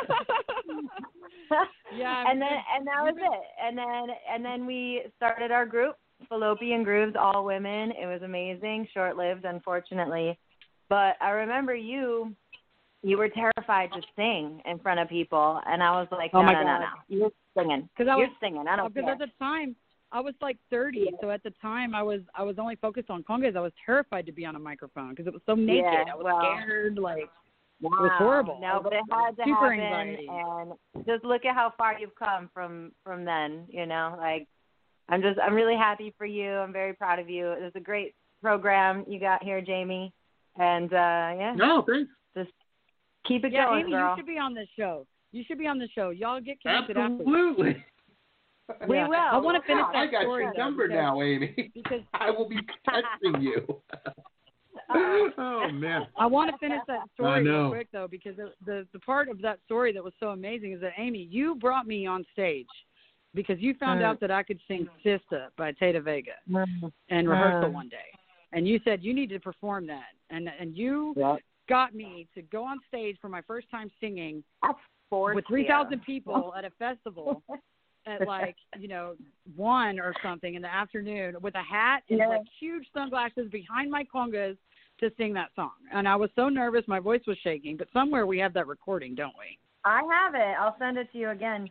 And then and that was it. And then and then we started our group, Fallopian Grooves, all women. It was amazing. Short-lived, unfortunately. But I remember you, you were terrified to sing in front of people. And I was like, no, oh my no, God. no, no. You're singing. Because I You're was singing. I don't Because care. at the time, I was like thirty, so at the time I was I was only focused on congas. I was terrified to be on a microphone because it was so naked. Yeah, I was well, scared, like wow. it was horrible. No, but it had to Super happen, anxiety. and just look at how far you've come from from then. You know, like I'm just I'm really happy for you. I'm very proud of you. It was a great program you got here, Jamie, and uh, yeah. No, thanks. Just keep it yeah, going, Amy, girl. you should be on this show. You should be on the show. Y'all get connected Absolutely. after. We Yeah. will. I want to finish that I got story, your though, number because, now, Amy. Because I will be texting you. Oh, man. I want to finish that I story know. real quick, though, because the, the the part of that story that was so amazing is that, Amy, you brought me on stage because you found Mm. out that I could sing Sista by Tata Vega Mm. in rehearsal Mm. one day. And you said you need to perform that. And and you Yep. got me to go on stage for my first time singing That's forced with three thousand you. people at a festival at like, you know, one or something in the afternoon with a hat and Yeah. like huge sunglasses behind my congas to sing that song. And I was so nervous, my voice was shaking, but somewhere we have that recording, don't we? I have it. I'll send it to you again.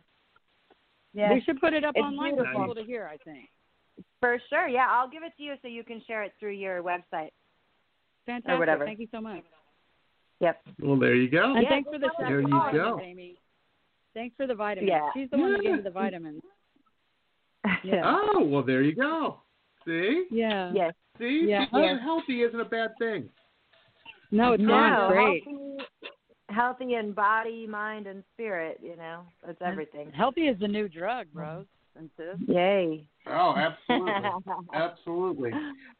Yeah. We should put it up It's online for beautiful. people to hear, I think. For sure. Yeah, I'll give it to you so you can share it through your website. Fantastic. whatever. Thank you so much. Yep. Well, there you go. And Yeah, thanks for the there you vitamins, go. Amy. Thanks for the vitamins. Yeah. She's the one that gave Yeah. me the vitamins. Yeah. Oh, well, there you go. See? Yeah. Yes. See? Yeah. Being Yeah. healthy isn't a bad thing. No, it's No, not. It's great. healthy, healthy in body, mind, and spirit. You know, that's everything. Healthy is the new drug, bros and sis. Yay! Oh, absolutely. Absolutely.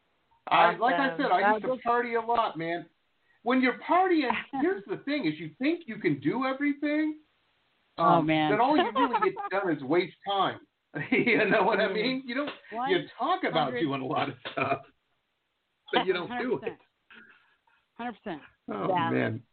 I, like I said, I used to party a lot, man. When you're partying, here's the thing, is you think you can do everything. Um, Oh, man. Then all you really get done is waste time. You know what I mean? You don't. You talk about doing a lot of stuff, but you don't do it. one hundred percent. Oh, Yeah. man.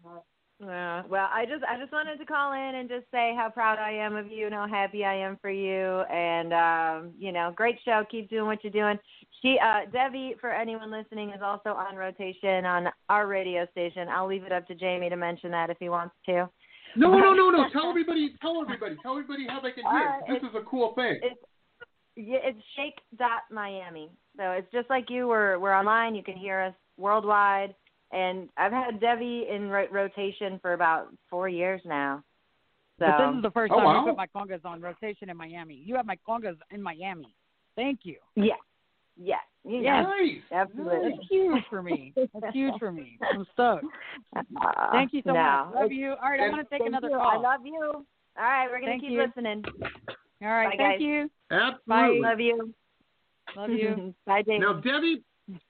Yeah. Well, I just I just wanted to call in and just say how proud I am of you and how happy I am for you. And um, you know, great show. Keep doing what you're doing. She uh, Debbie, for anyone listening, is also on rotation on our radio station. I'll leave it up to Jamie to mention that if he wants to. No, no, no, no. Tell everybody. Tell everybody. Tell everybody how they can hear. Uh, this it's- is a cool thing. It's yeah, it's Shake dot Miami. So it's just like you. We're we're online. You can hear us worldwide. And I've had Debbie in ro- rotation for about four years now. So But this is the first Oh, time wow. you put my congas on rotation in Miami. You have my congas in Miami. Thank you. yeah, yeah, you Yes. know, Nice. absolutely. That's huge for me. That's huge for me. I'm stoked. Uh, Thank you so no, much. Love it's- you. All right, I and- want to take thank another you. call. I love you. All right, we're gonna Thank keep you. listening. All right, Bye, thank guys. you. Absolutely. Love you. Love you. Bye, Jamie. Now, Debbie,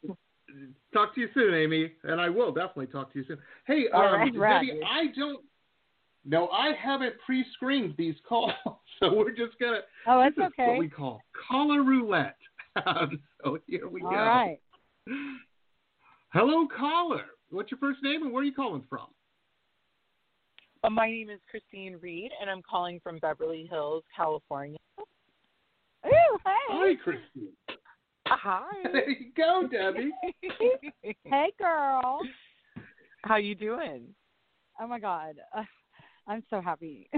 talk to you soon, Amy, and I will definitely talk to you soon. Hey, All um, right, right. Debbie, I don't. No, I haven't pre-screened these calls, so we're just gonna. Oh, that's this is okay. what we call caller roulette. Um, so here we All go. right. Hello, caller. What's your first name and where are you calling from? Uh, my name is Christine Reed, and I'm calling from Beverly Hills, California. Ooh, hey. Hi, Christine. Hi. There you go, Debbie. Hey, girl. How you doing? Oh, my God. Uh, I'm so happy.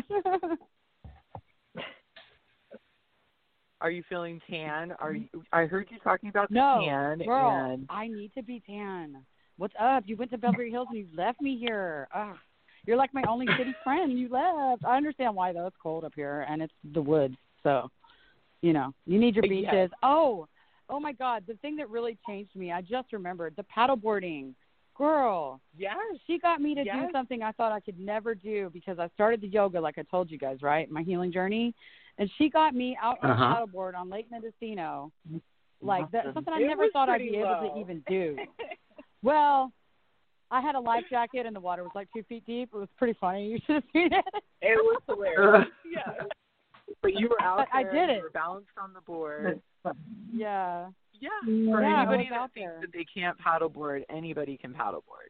Are you feeling tan? Are you, I heard you talking about the no, tan. girl, and I need to be tan. What's up? You went to Beverly Hills and you left me here. Ugh. You're like my only city friend. You left. I understand why, though. It's cold up here, and it's the woods. So, you know, you need your beaches. Yes. Oh, oh, my God. The thing that really changed me, I just remembered, the paddleboarding. Girl, Yes. she got me to Yes. do something I thought I could never do because I started the yoga, like I told you guys, right? My healing journey. And she got me out on Uh-huh. a paddleboard on Lake Mendocino Like that's something I It never was thought I'd pretty be able low. to even do. Well, I had a life jacket and the water was like two feet deep. It was pretty funny. You should have seen it. It was hilarious. Yeah. But you were out But I there. did You it. were balanced on the board. Yeah. Yeah. For Yeah, I anybody was that out thinks there. that they can't paddleboard, anybody can paddleboard.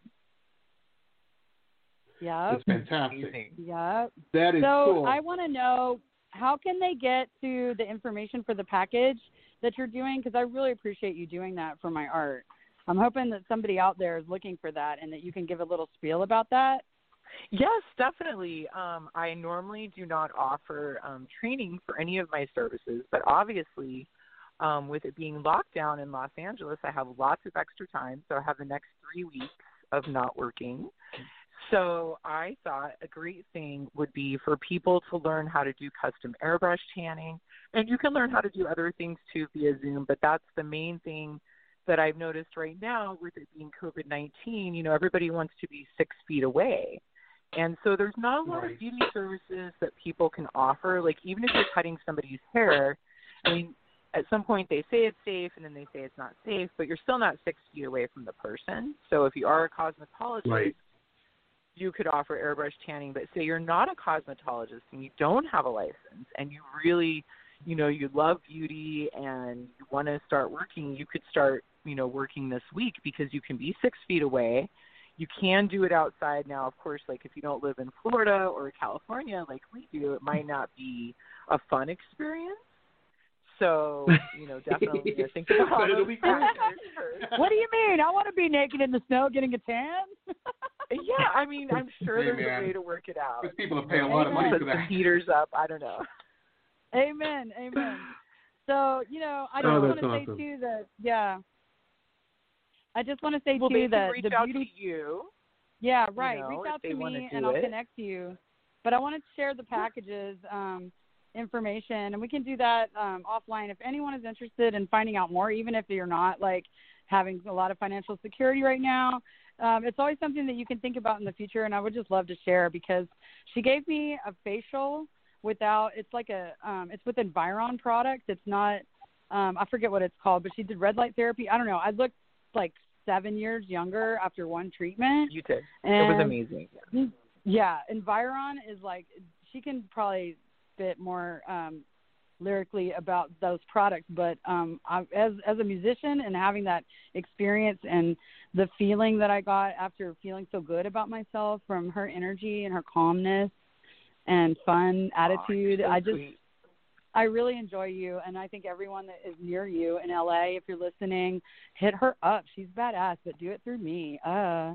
Yep. That's fantastic. Amazing. Yep. That is so cool. I want to know, how can they get to the information for the package that you're doing? Because I really appreciate you doing that for my art. I'm hoping that somebody out there is looking for that and that you can give a little spiel about that. Yes, definitely. Um, I normally do not offer um, training for any of my services, but obviously um, with it being locked down in Los Angeles, I have lots of extra time. So I have the next three weeks of not working. So I thought a great thing would be for people to learn how to do custom airbrush tanning. And you can learn how to do other things too via Zoom, but that's the main thing that I've noticed right now with it being COVID nineteen. You know, everybody wants to be six feet away. And so there's not a lot Right. of beauty services that people can offer. Like even if you're cutting somebody's hair, I mean, at some point they say it's safe and then they say it's not safe, but you're still not six feet away from the person. So if you are a cosmetologist, Right. you could offer airbrush tanning, but say you're not a cosmetologist and you don't have a license and you really, you know, you love beauty and you want to start working, you could start, you know, working this week because you can be six feet away. You can do it outside now. Of course, like if you don't live in Florida or California like we do, it might not be a fun experience. So, you know, definitely you know, think about But all it'll those be great. factors first. What do you mean? I want to be naked in the snow getting a tan? Yeah, I mean, I'm sure Hey, there's man. a way to work it out. There's people that pay a lot of money Put for some that. heaters up. I don't know. Amen. Amen. So, you know, I Oh, just that's want to awesome. say, too, that, yeah. I just want to say, Well, too, they can that reach the out beauty. to you. Yeah, right. know, Reach if out they to wanna me do and I'll it. connect you. But I want to share the packages um, information, and we can do that um, offline. If anyone is interested in finding out more, even if you're not like having a lot of financial security right now, um, it's always something that you can think about in the future. And I would just love to share because she gave me a facial without. It's like a. Um, it's with Environ products. It's not. Um, I forget what it's called, but she did red light therapy. I don't know. I looked like seven years younger after one treatment. You did. And it was amazing. Yeah. Yeah, Environ is like, she can probably spit more um, lyrically about those products, but um, I, as as a musician and having that experience and the feeling that I got after feeling so good about myself from her energy and her calmness and fun attitude, Oh, so I just, sweet. I really enjoy you, and I think everyone that is near you in L A, if you're listening, hit her up. She's badass, but do it through me. Uh.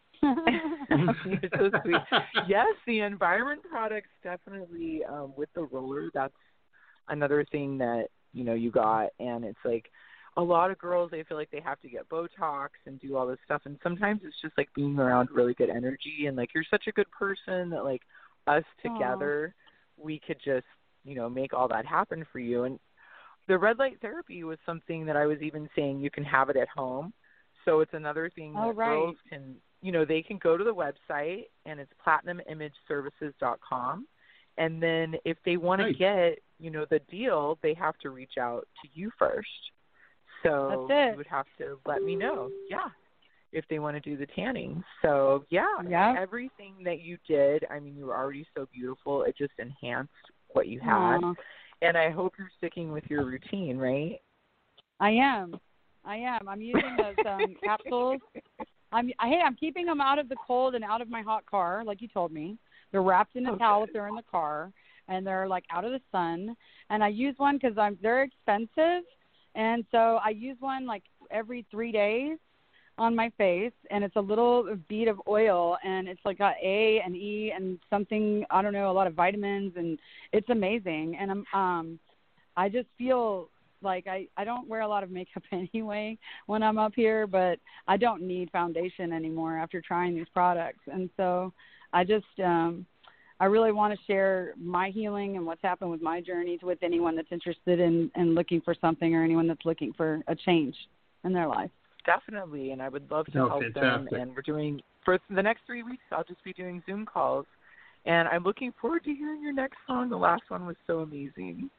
You're so sweet. Yes, the environment products definitely um, with the roller. That's another thing that you know you got, and it's like a lot of girls they feel like they have to get Botox and do all this stuff, and sometimes it's just like being around really good energy and like you're such a good person that like us together Aww. we could just you know make all that happen for you. And the red light therapy was something that I was even saying you can have it at home. So it's another thing oh, that right. girls can, you know, they can go to the website and it's platinum image services dot com. And then if they want nice. to get, you know, the deal, they have to reach out to you first. So That's it. you would have to let me know, yeah, if they want to do the tanning. So, yeah, yeah, everything that you did, I mean, you were already so beautiful. It just enhanced what you had. Aww. And I hope you're sticking with your routine, right? I am. I am. I'm using those um, capsules. I'm. Hey, I'm keeping them out of the cold and out of my hot car, like you told me. They're wrapped in a okay. towel if they're in the car, and they're like out of the sun. And I use one because I'm. They're expensive, and so I use one like every three days on my face, and it's a little bead of oil, and it's like got A and E and something I don't know, a lot of vitamins, and it's amazing. And I'm. Um, I just feel. Like, I, I don't wear a lot of makeup anyway when I'm up here, but I don't need foundation anymore after trying these products. And so I just, um, I really want to share my healing and what's happened with my journeys with anyone that's interested in, in looking for something or anyone that's looking for a change in their life. Definitely, and I would love to Oh, help fantastic. them. And we're doing, for the next three weeks, I'll just be doing Zoom calls. And I'm looking forward to hearing your next song. The last one was so amazing.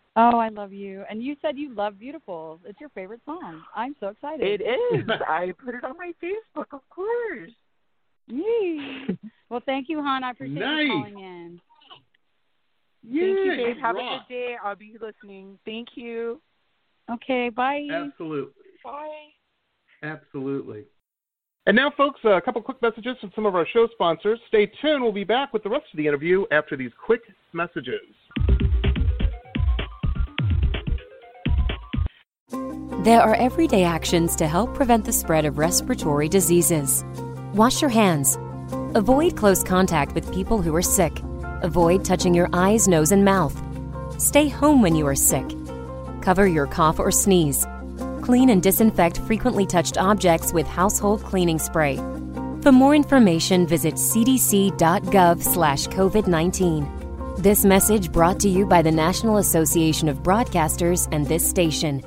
Oh, I love you. And you said you love Beautiful. It's your favorite song. I'm so excited. It is. I put it on my Facebook, of course. Yay. Well, thank you, hon. I appreciate Nice. you calling in. Thank you, Yeah, babe. Have rock. a good day. I'll be listening. Thank you. Okay, bye. Absolutely. Bye. Absolutely. And now, folks, a couple quick messages from some of our show sponsors. Stay tuned. We'll be back with the rest of the interview after these quick messages. There are everyday actions to help prevent the spread of respiratory diseases. Wash your hands. Avoid close contact with people who are sick. Avoid touching your eyes, nose, and mouth. Stay home when you are sick. Cover your cough or sneeze. Clean and disinfect frequently touched objects with household cleaning spray. For more information, visit cdc.gov slash COVID nineteen. This message brought to you by the National Association of Broadcasters and this station.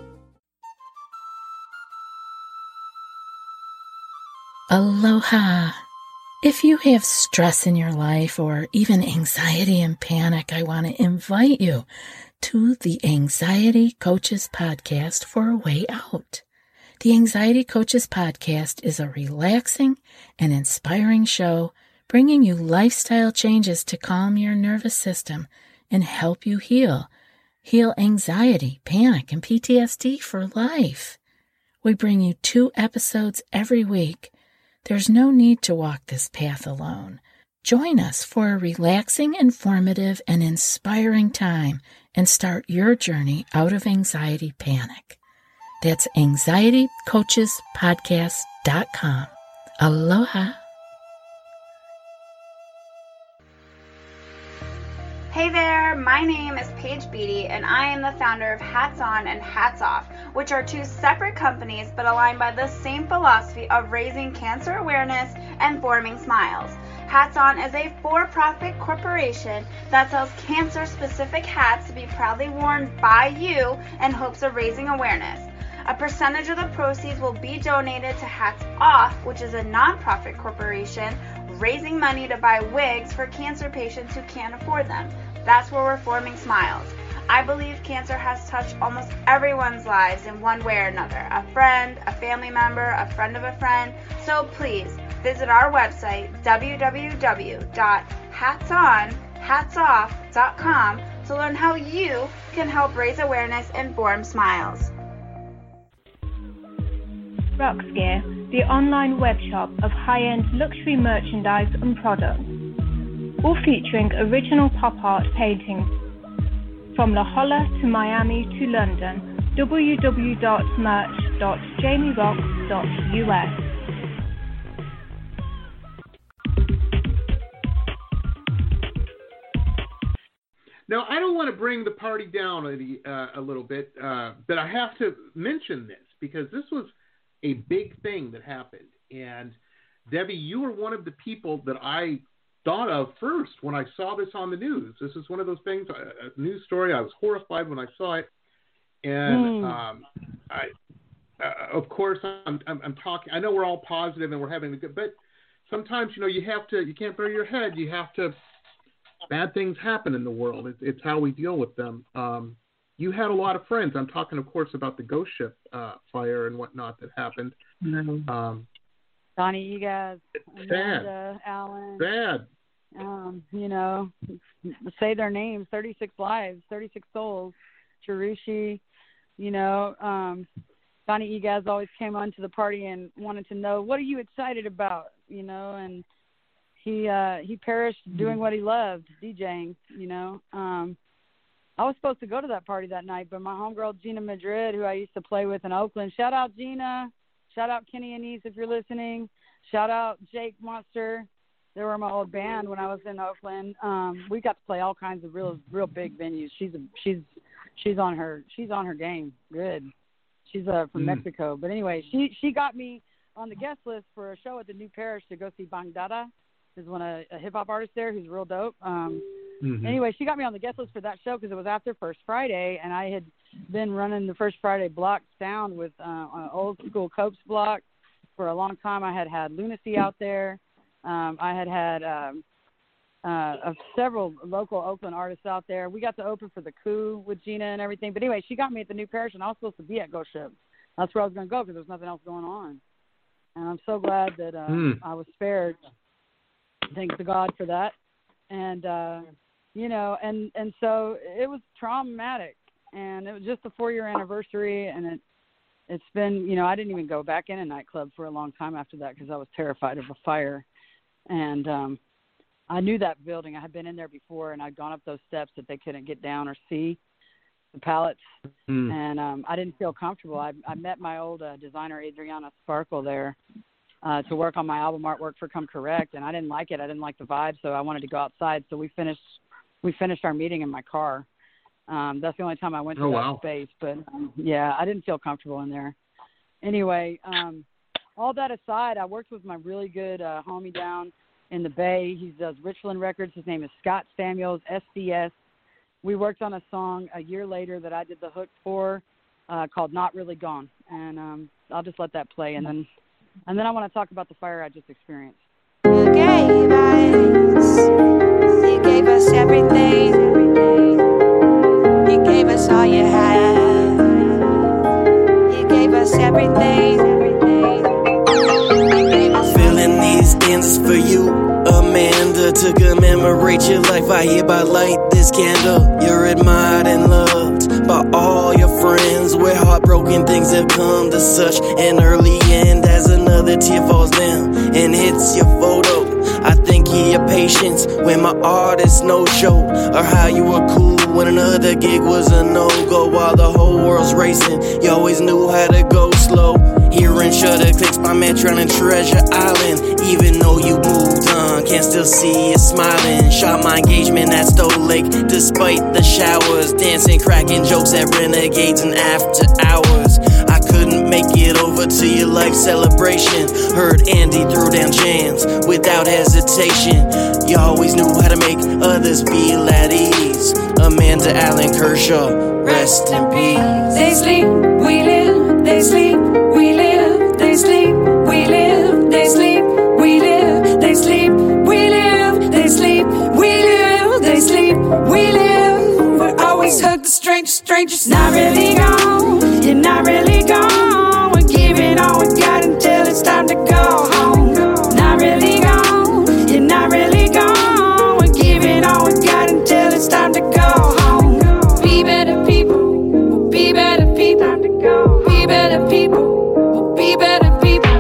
Aloha. If you have stress in your life or even anxiety and panic, I want to invite you to the Anxiety Coaches Podcast for a way out. The Anxiety Coaches Podcast is a relaxing and inspiring show bringing you lifestyle changes to calm your nervous system and help you heal. Heal anxiety, panic, and P T S D for life. We bring you two episodes every week. There's no need to walk this path alone. Join us for a relaxing, informative, and inspiring time and start your journey out of anxiety panic. That's anxiety coaches podcast dot com. Aloha. Hey there, my name is Paige Beatty, and I am the founder of Hats On and Hats Off, which are two separate companies but aligned by the same philosophy of raising cancer awareness and forming smiles. Hats On is a for-profit corporation that sells cancer-specific hats to be proudly worn by you in hopes of raising awareness. A percentage of the proceeds will be donated to Hats Off, which is a nonprofit corporation raising money to buy wigs for cancer patients who can't afford them. That's where we're forming smiles. I believe cancer has touched almost everyone's lives in one way or another. A friend, a family member, a friend of a friend. So please visit our website, w w w dot hats on hats off dot com, to learn how you can help raise awareness and form smiles. Rox Gear, the online web shop of high-end luxury merchandise and products, all featuring original pop art paintings from La Jolla to Miami to London. w w w dot merch dot jamie rox dot u s. Now, I don't want to bring the party down a, uh, a little bit, uh, but I have to mention this because this was a big thing that happened. And Debbie, you were one of the people that I thought of first when I saw this on the news. This is one of those things, a, a news story. I was horrified when I saw it. And mm. um, I, uh, of course, I'm, I'm, I'm talking, I know we're all positive and we're having a good, but sometimes, you know, you have to, you can't bury your head. You have to, bad things happen in the world. It's, it's how we deal with them. Um, you had a lot of friends. I'm talking, of course, about the ghost ship uh, fire and whatnot that happened. Mm-hmm. Um, Donnie Egas, sad. Amanda, Alan. Sad. Um, you know, say their names, thirty-six lives, thirty-six souls. Cherushi, you know, um, Donnie Egas always came onto the party and wanted to know, what are you excited about, you know, and he uh, he perished doing what he loved, DJing, you know. Um, I was supposed to go to that party that night, but my homegirl Gina Madrid, who I used to play with in Oakland, shout out Gina, shout out Kenny Anise if you're listening, shout out Jake Monster. They were my old band when I was in Oakland. Um, we got to play all kinds of real real big venues. She's a, she's she's on her she's on her game. Good. She's uh, from mm. Mexico, but anyway, she she got me on the guest list for a show at the New Parish to go see Bang Dada. There's one a, a hip hop artist there who's real dope. Um, mm-hmm. Anyway, she got me on the guest list for that show because it was after First Friday, and I had been running the First Friday block sound with uh, an old school Copes block for a long time. I had had Lunacy out there. Um, I had had um, uh, of several local Oakland artists out there. We got to open for the Coup with Gina and everything. But anyway, she got me at the New Parish, and I was supposed to be at Ghost Ship. That's where I was going to go because there was nothing else going on. And I'm so glad that uh, mm. I was spared. Thanks to God for that. And, uh, you know, and, and so it was traumatic. And it was just a four-year anniversary, and it, it's been, you know, I didn't even go back in a nightclub for a long time after that because I was terrified of a fire. And um, I knew that building. I had been in there before, and I'd gone up those steps that they couldn't get down or see, the pallets. Mm. And um, I didn't feel comfortable. I, I met my old uh, designer, Adriana Sparkle, there uh, to work on my album artwork for Come Correct, and I didn't like it. I didn't like the vibe, so I wanted to go outside. So we finished we finished our meeting in my car. Um, that's the only time I went to oh, that wow. space. But, um, yeah, I didn't feel comfortable in there. Anyway, um, all that aside, I worked with my really good uh, homie down in the Bay. He does Richland Records. His name is Scott Samuels, S C S. We worked on a song a year later that I did the hook for uh, called Not Really Gone. And um, I'll just let that play. And then and then I want to talk about the fire I just experienced. You gave us, you gave us everything. You gave us all you had. You gave us everything. Feeling these stanzas for you, Amanda. To commemorate your life, I hereby light this candle. You're admired and loved by all your friends. Where heartbroken things have come to such an early end. As another tear falls down and hits your photo, I think of your patience when my artist no-show, or how you were cool when another gig was a no-go. While the whole world's racing, you always knew how to go slow. Hearing shutter clicks by Metron and Treasure Island. Even though you moved on, can't still see you smiling. Shot my engagement at Stowe Lake, despite the showers. Dancing, cracking jokes at Renegades and after hours. I couldn't make it over to your life celebration. Heard Andy threw down jams without hesitation. You always knew how to make others feel at ease. Amanda Allen Kershaw, rest in peace. They sleep, we live, they sleep, we live, they sleep, we live, they sleep, we live, they sleep, we live, they sleep, we live, they sleep, we live. We're always hugged the strangers, strangers not really gone. You're not really gone. We're giving all we got until it's time to go home. Not really gone. You're not really gone. We're giving all we got until it's time to go home. Be better people. Be better people. Be better people. Be better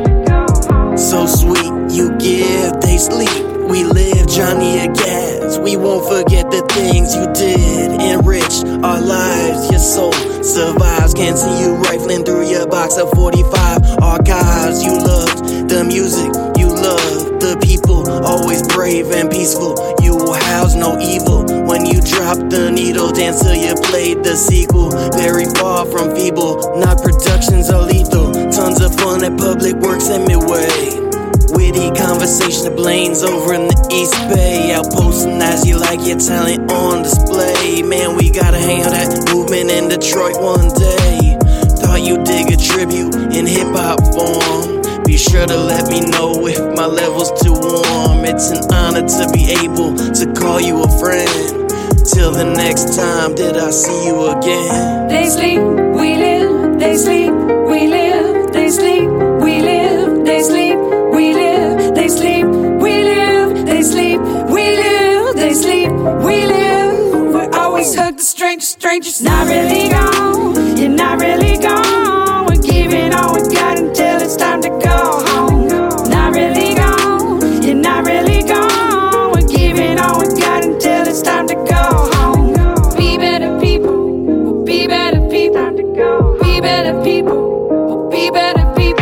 people. So sweet, you give, they sleep. We live, Johnny a gas. We won't forget the things you did. Enriched our lives, your soul survives. Can't see you rifling through your box of forty-five archives. You loved the music, you loved the people. Always brave and peaceful. You will house no evil. When you dropped the needle, dance till you played the sequel. Very far from feeble, not productions are lethal. Tons of fun at Public Works and Midway. Witty conversation of Blaine's over in the East Bay. Outposting as you like your talent on display. Man, we gotta hang out at Movement in Detroit one day. Thought you'd dig a tribute in hip-hop form. Be sure to let me know if my level's too warm. It's an honor to be able to call you a friend. Till the next time, did I see you again? They sleep, we live, they sleep, we live, they sleep, we live, they sleep, we live, they sleep, we live, they sleep, we live, they sleep, we live. We're always hugged the strangers, strangers not really gone. You're not really gone. We're giving all we got until it's time to go home. Not really gone. You're not really gone. We're giving all we got until it's time to go home. Be better people. Be better people. Be better people. Be better people.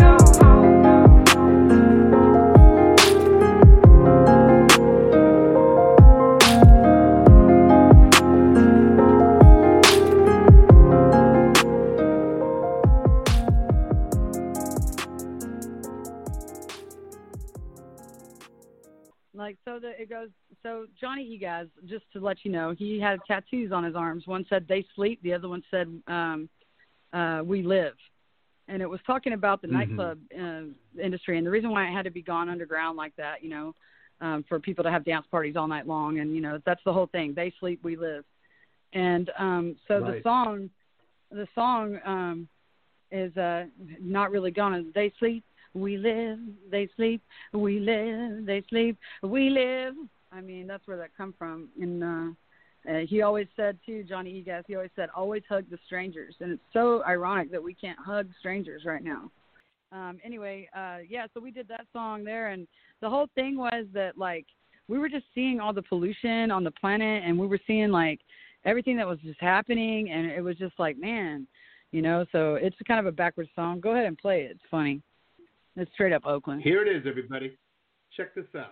Like, so that it goes, so Johnny Egaz, just to let you know, he had tattoos on his arms. One said, they sleep. The other one said, um, uh, we live. And it was talking about the mm-hmm. nightclub uh, industry. And the reason why it had to be gone underground like that, you know, um, for people to have dance parties all night long. And, you know, that's the whole thing. They sleep, we live. And um, so Right. the song, the song um, is uh, not really gonna, they sleep, we live, they sleep, we live, they sleep, we live. I mean, that's where that come from. And uh, uh, he always said, too, Johnny Egas, he always said, always hug the strangers. And it's so ironic that we can't hug strangers right now. Um, anyway, uh, yeah, so we did that song there. And the whole thing was that, like, we were just seeing all the pollution on the planet, and we were seeing, like, everything that was just happening. And it was just like, man, you know, so it's kind of a backwards song. Go ahead and play it. It's funny. It's straight up Oakland. Here it is, everybody. Check this out.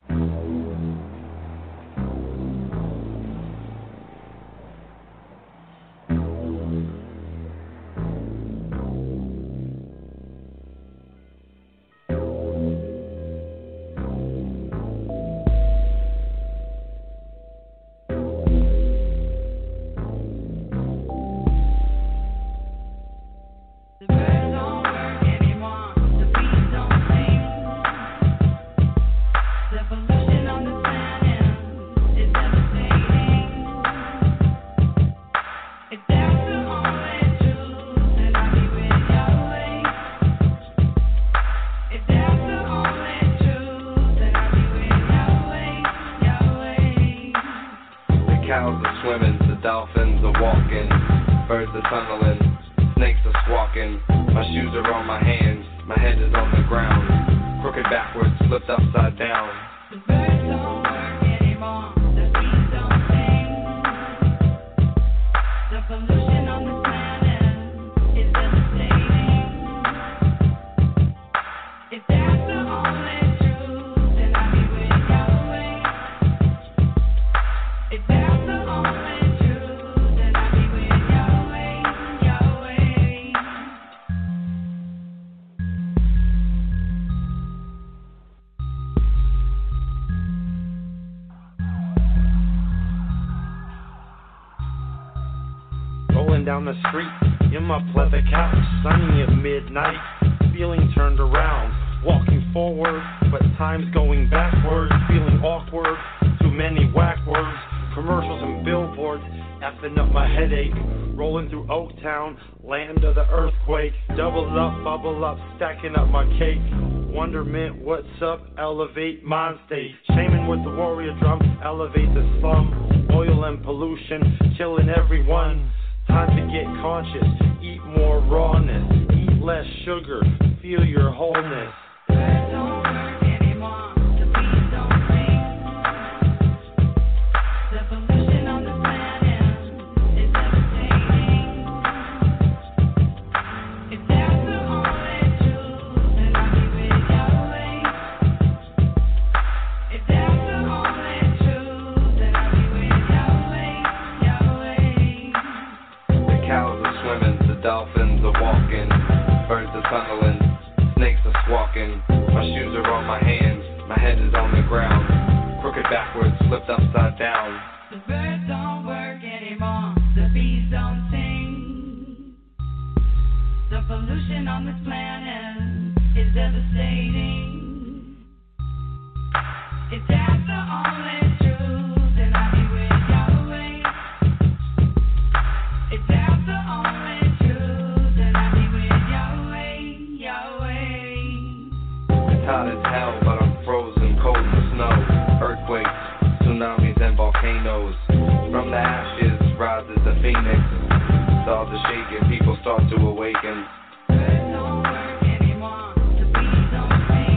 Down the street in my pleather couch, sunny at midnight, feeling turned around, walking forward, but time's going backwards, feeling awkward, too many whack words, commercials and billboards, effing up my headache, rolling through Oaktown, land of the earthquake, double up, bubble up, stacking up my cake, wonderment, what's up, elevate mind state, shaming with the warrior drum, elevate the slum, oil and pollution, chilling everyone. Time to get conscious, eat more rawness, eat less sugar, feel your wholeness. Birds don't work anymore, the bees don't sing. The pollution on the planet is devastating. If that's the only truth, then I'll be with Yahweh. If that's the only truth, then I'll be with Yahweh, Yahweh. Cows are swimming, the dolphins are walking, birds are tunneling, snakes are squawking, my shoes are on my hands, my head is on the ground, crooked backwards, flipped upside down. The birds don't work anymore, the bees don't sing. The pollution on this planet is devastating. If that's the only truth, then I'll be with Yahweh. If that's the only truth, then I'll be with Yahweh, Yahweh. It's hot as hell, but I'm frozen, cold in the snow. Earthquakes, tsunamis, and volcanoes. From the ashes rises the phoenix. Stars are shaking, people start to awaken. Birds don't work anymore, the bees don't sing.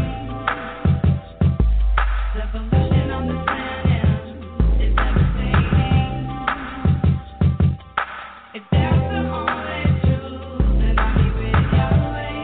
The pollution on this planet is devastating. If that's the only truth, then I'll be with Yahweh.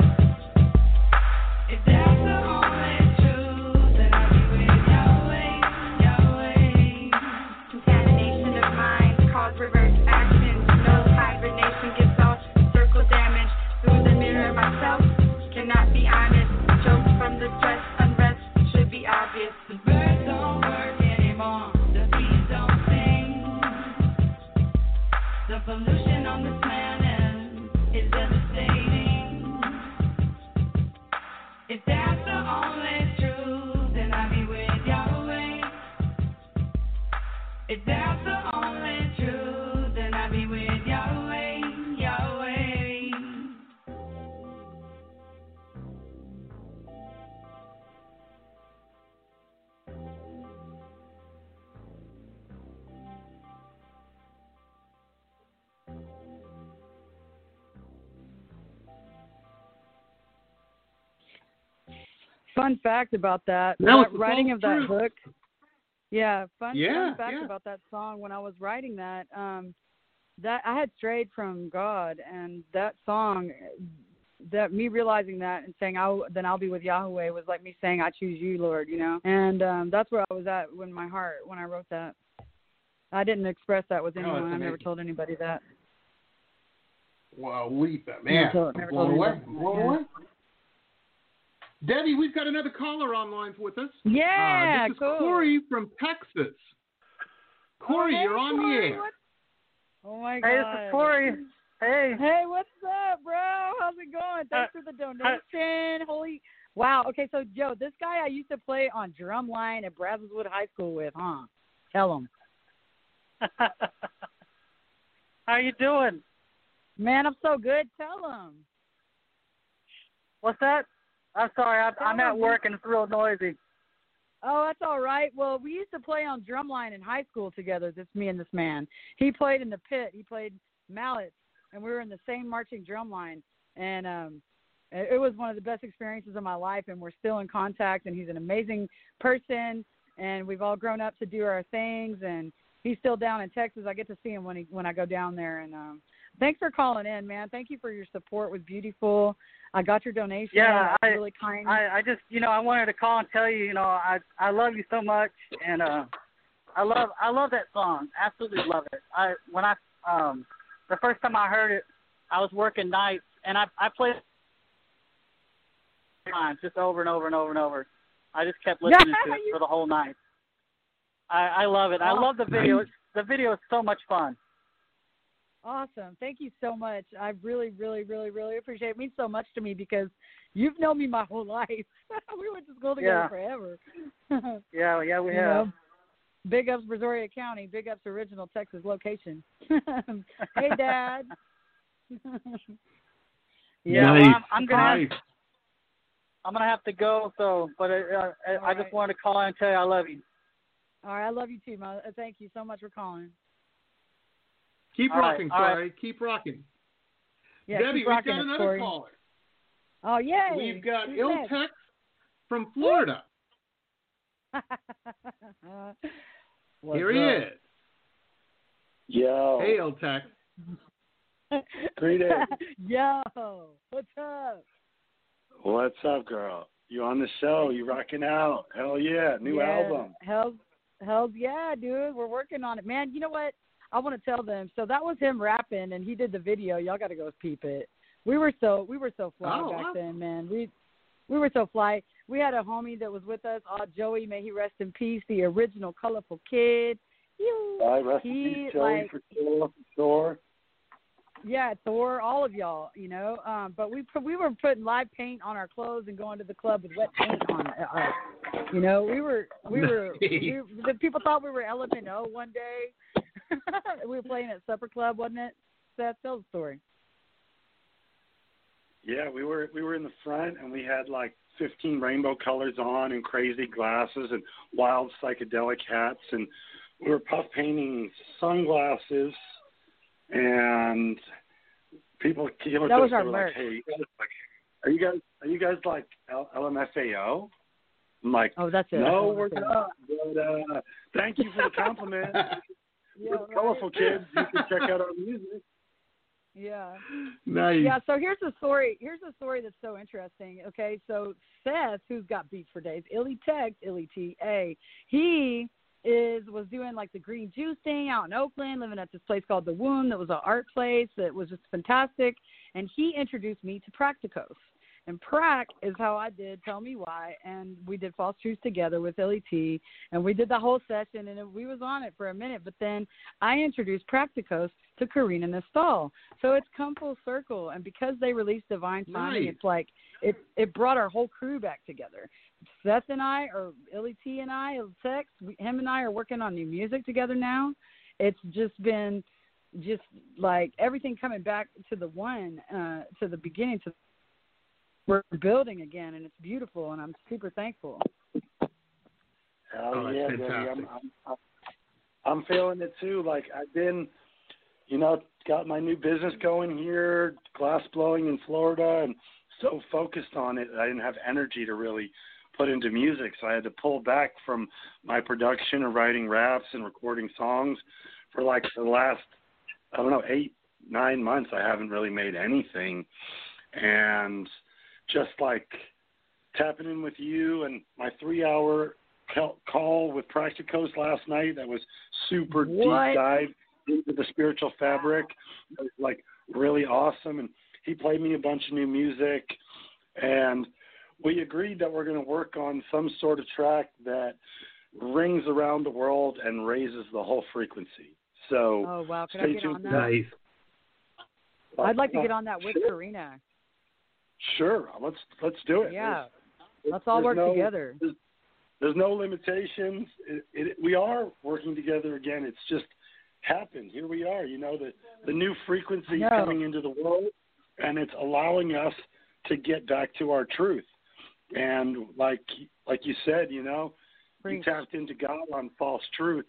If that's the only truth, then I'll be with Yahweh, Yahweh. Contamination of mind cause reverse action. No hibernation gets off. Circle damage through the mirror. Myself cannot be honest. Jokes from the stress, unrest should be obvious. The birds don't work anymore. The bees don't sing. The pollution on this planet is devastating. If that's the only truth, then I'll be with If that's the only truth, then I'll be with Yahweh, Yahweh. Fun fact about that, That that was the writing full of that truth. book. Yeah, fun, Yeah, fun fact yeah. about that song. When I was writing that, um, that I had strayed from God, and that song, that me realizing that and saying, "I'll then I'll be with Yahweh," was like me saying, "I choose you, Lord," you know. And um, that's where I was at when my heart when I wrote that. I didn't express that with Oh, anyone. that's I never amazing. told anybody that. Wow, Lisa, man, Never told- I'm never blown told away. anybody. I'm blown Yeah. away. Debbie, we've got another caller online with us. Yeah, uh, this is cool. Corey from Texas. Corey, Oh, hey, you're on Corey, the air. what- Oh my God. Hey, this is Corey. Hey. Hey, what's up, bro? How's it going? Thanks Uh, for the donation. Holy, wow. Okay, so Joe, this guy I used to play on drumline at Brazoswood High School with, huh? Tell him. How you doing? Man, I'm so good. Tell him. What's that? I'm sorry, I'm, I'm Tell at him. work and it's real noisy. Oh, that's all right. Well, we used to play on drumline in high school together, this me and this man. He played in the pit. He played mallets, and we were in the same marching drumline. And um, it it was one of the best experiences of my life, and we're still in contact, and he's an amazing person, and we've all grown up to do our things, and he's still down in Texas. I get to see him when he when I go down there. And um, thanks for calling in, man. Thank you for your support. It was beautiful. I got your donation. Yeah, That was I, really kind. I, I just, you know, I wanted to call and tell you, you know, I, I love you so much, and uh, I love, I love that song. Absolutely love it. I, when I, um, the first time I heard it, I was working nights, and I, I played it times just over and over and over and over. I just kept listening to it for the whole night. I, I love it. I Oh, love the video. nice. It's, the video is so much fun. Awesome. Thank you so much. I really, really, really, really appreciate it. It means so much to me because you've known me my whole life. We went to school together Yeah. forever. Yeah, yeah, we You have. know, big ups Brazoria County, big ups original Texas location. Hey, Dad. Yeah, Nice. well, I'm, I'm gonna Nice. have, I'm gonna have to go. So, but uh, uh, I All just right. wanted to call and tell you I love you. All right, I love you too, Ma. Uh, Thank you so much for calling. Keep All right, rocking, all right. Corey. Keep rocking. Yeah, Debbie, keep we've rocking got it, another Corey. caller. Oh, yay. We've got Who's Il next? Tex from Florida. What's Here he up? is. Yo. Hey, Il Tex. Greetings. Yo, what's up? What's up, girl? You on the show? You rocking out? Hell yeah! New Yeah, album. Hell's, hell's yeah, dude. We're working on it, man. You know what? I want to tell them. So that was him rapping, and he did the video. Y'all got to go peep it. We were so we were so fly Oh, back wow. then, man. We we were so fly. We had a homie that was with us, uh, Joey. May he rest in peace. The original colorful kid. You, All right, rest in he peace, Joey, like for sure. For sure. yeah, Thor, all of y'all, you know. Um, but we put, we were putting live paint on our clothes and going to the club with wet paint on us. You know, we were we were we, the people thought we were Element O one day. We were playing at Supper Club, wasn't it? Seth, tell the story. Yeah, we were we were in the front and we had like fifteen rainbow colors on and crazy glasses and wild psychedelic hats, and we were puff painting sunglasses, and people came up That to was us, our they were like, merch. "Hey, you guys, like, are you guys are you guys like L- LMFAO?" I'm like, Oh, that's it. "No, That's we're it. not." But uh, thank you for the compliment. Yeah, We're right. colorful kids. You can check out our music. Yeah. Nice. Yeah, so here's the story. Here's the story that's so interesting. Okay, so Seth, who's got beats for days, Illy Tex, Illy T A, he is was doing like the green juice thing out in Oakland, living at this place called The Womb that was an art place that was just fantastic. And he introduced me to Practicos. And Prac is how I did Tell Me Why, and we did False Truths together with Illy T, and we did the whole session, and it, we was on it for a minute, but then I introduced Practicos to Karina Nestal. So it's come full circle, and because they released Divine Timing, Nice. it's like it it brought our whole crew back together. Seth and I, or Illy T and I, Tex, we, him and I are working on new music together now. It's just been just like everything coming back to the one, uh, to the beginning, to we're building again, and it's beautiful, and I'm super thankful. Hell Oh, that's yeah, Debbie. fantastic. I'm, I'm, I'm feeling it too. Like I've been, you know, got my new business going here, glass blowing in Florida, and so focused on it, I didn't have energy to really put into music. So I had to pull back from my production of writing raps and recording songs for like the last, I don't know, eight, nine months. I haven't really made anything. And just like tapping in with you and my three hour call with Practicos last night, that was super What? deep dive into the spiritual fabric. It was like really awesome. And he played me a bunch of new music, and we agreed that we're going to work on some sort of track that rings around the world and raises the whole frequency. So Oh, wow. Can I stay get tuned on for that? Nice. I'd like to get on that with Karina. Sure, let's let's do it. Yeah. There's- Let's all there's work no- together. There's, there's no limitations. It, it, we are working together again. It's just happened. Here we are. You know, the the new frequency No. coming into the world, and it's allowing us to get back to our truth. And like like you said, you know, you Preach. tapped into God on False Truth,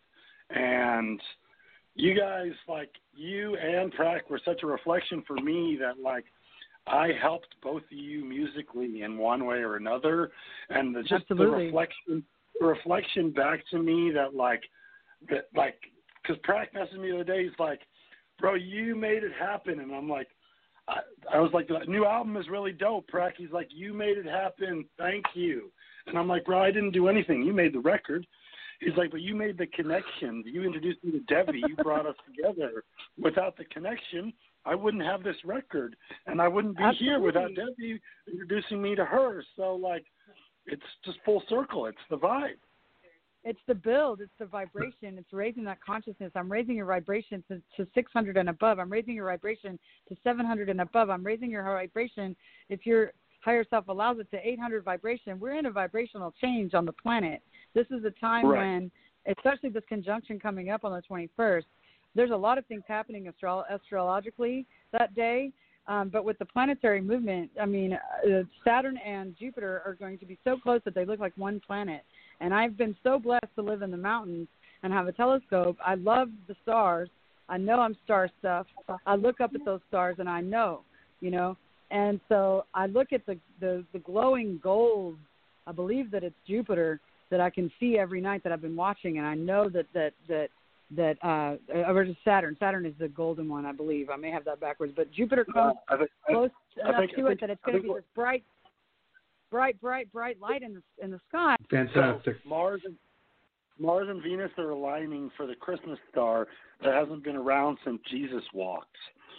and you guys, like you and Prac, were such a reflection for me that like I helped both of you musically in one way or another, and the, just Absolutely. the reflection, the reflection back to me that like that like because Prac messaged me the other day. He's like, "Bro, you made it happen," and I'm like, I, I was like, "The new album is really dope, Prac." He's like, "You made it happen, thank you," and I'm like, "Bro, I didn't do anything. You made the record." He's like, "But you made the connection. You introduced me to Debbie. You brought us together. Without the connection, I wouldn't have this record, and I wouldn't be here without Debbie introducing me to her." So, like, it's just full circle. It's the vibe. It's the build. It's the vibration. It's raising that consciousness. I'm raising your vibration to, to six hundred and above. I'm raising your vibration to seven hundred and above. I'm raising your vibration, if your higher self allows it, to eight hundred vibration. We're in a vibrational change on the planet. This is a time Right. when, especially this conjunction coming up on the twenty-first, there's a lot of things happening astro- astrologically that day. Um, but with the planetary movement, I mean, uh, Saturn and Jupiter are going to be so close that they look like one planet. And I've been so blessed to live in the mountains and have a telescope. I love the stars. I know I'm star stuff. I look up at those stars and I know, you know. And so I look at the, the, the glowing gold. I believe that it's Jupiter that I can see every night that I've been watching. And I know that, that, that, that uh, or just Saturn. Saturn is the golden one, I believe. I may have that backwards. But Jupiter comes Uh, I think, I, close I enough think- to I it think- that it's I going to think be what- this bright, bright, bright, bright light in the, in the sky. Fantastic. So Mars and Mars and Venus are aligning for the Christmas star that hasn't been around since Jesus walked,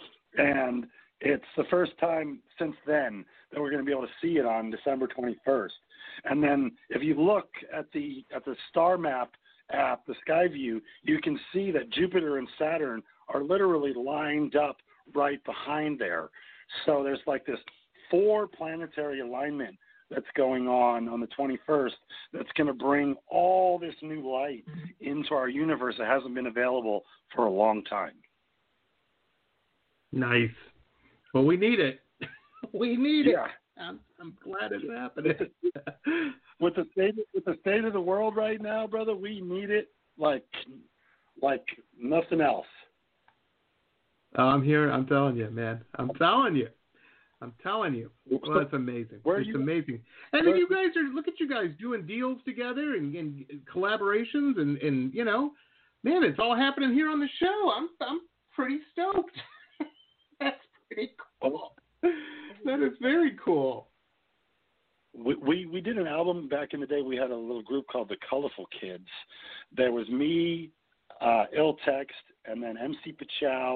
and it's the first time since then that we're going to be able to see it on December twenty-first. And then if you look at the at the star map app, the Skyview, you can see that Jupiter and Saturn are literally lined up right behind there. So there's like this four planetary alignment that's going on on the twenty-first that's going to bring all this new light into our universe that hasn't been available for a long time. Nice. Well, we need it. we need Yeah. it. I'm, I'm glad it's happening. with the state with the state of the world right now, brother, we need it like like nothing else. I'm here. I'm telling you, man. I'm telling you. I'm telling you. Well, that's amazing. Where are it's you- amazing. And then you guys are, look at you guys doing deals together and, and collaborations and, and, you know, man, it's all happening here on the show. I'm, I'm pretty stoked. That's pretty cool. That is very cool. We, we we did an album back in the day. We had a little group called the Colorful Kids. There was me, uh, Ill Text, and then M C Pachow,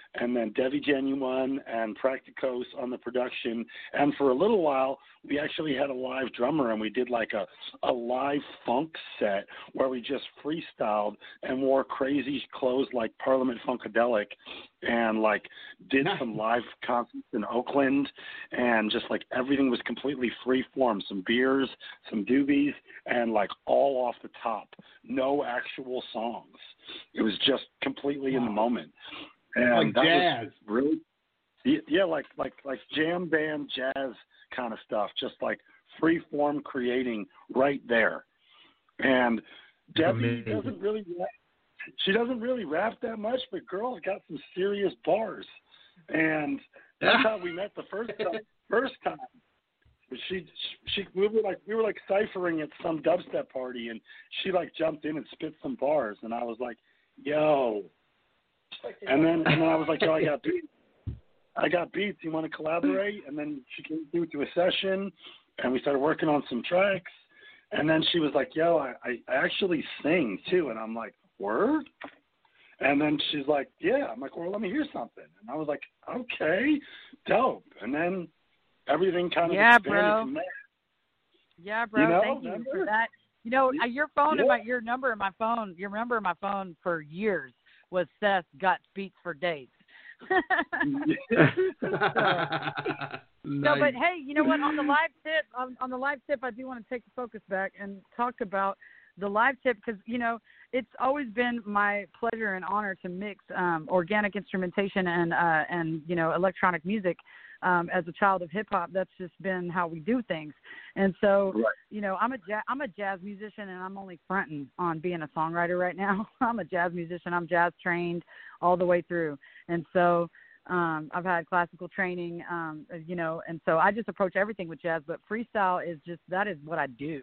and then Devi Genuine and Practicos on the production. And for a little while, we actually had a live drummer, and we did like a, a live funk set where we just freestyled and wore crazy clothes like Parliament Funkadelic and like did nice. some live concerts in Oakland, and just like everything was completely free form, some beers, some doobies, and like all off the top, no actual songs. It was just completely wow. in the moment. And like that jazz. was really, yeah, like like like jam band jazz kind of stuff, just like free form creating right there. And Debbie doesn't really rap, she doesn't really rap that much, but girl's got some serious bars. And that's how we met the first time. First time. She she we were like we were like ciphering at some dubstep party, and she like jumped in and spit some bars, and I was like, yo. And then and then I was like, yo, I got beats. I got beats. You want to collaborate? And then she came through to a session, and we started working on some tracks. And then she was like, yo, I, I actually sing too. And I'm like, word? And then she's like, yeah. I'm like, well, let me hear something. And I was like, okay, dope. And then everything kind of yeah, expanded bro. from there. Yeah, bro. You know, thank you remember? for that. You know, your phone yeah. and my your number in my phone, your number in my phone for years was Seth got beats for dates. so, nice. No, but hey, you know what? On the live tip, on, on the live tip, I do want to take the focus back and talk about the live tip, because you know it's always been my pleasure and honor to mix um, organic instrumentation and uh, and you know electronic music. Um, as a child of hip hop, that's just been how we do things. And so, right. you know, I'm a ja- I'm a jazz musician, and I'm only fronting on being a songwriter right now. I'm a jazz musician. I'm jazz trained all the way through, and so. Um, I've had classical training, um, you know, and so I just approach everything with jazz, but freestyle is just, that is what I do.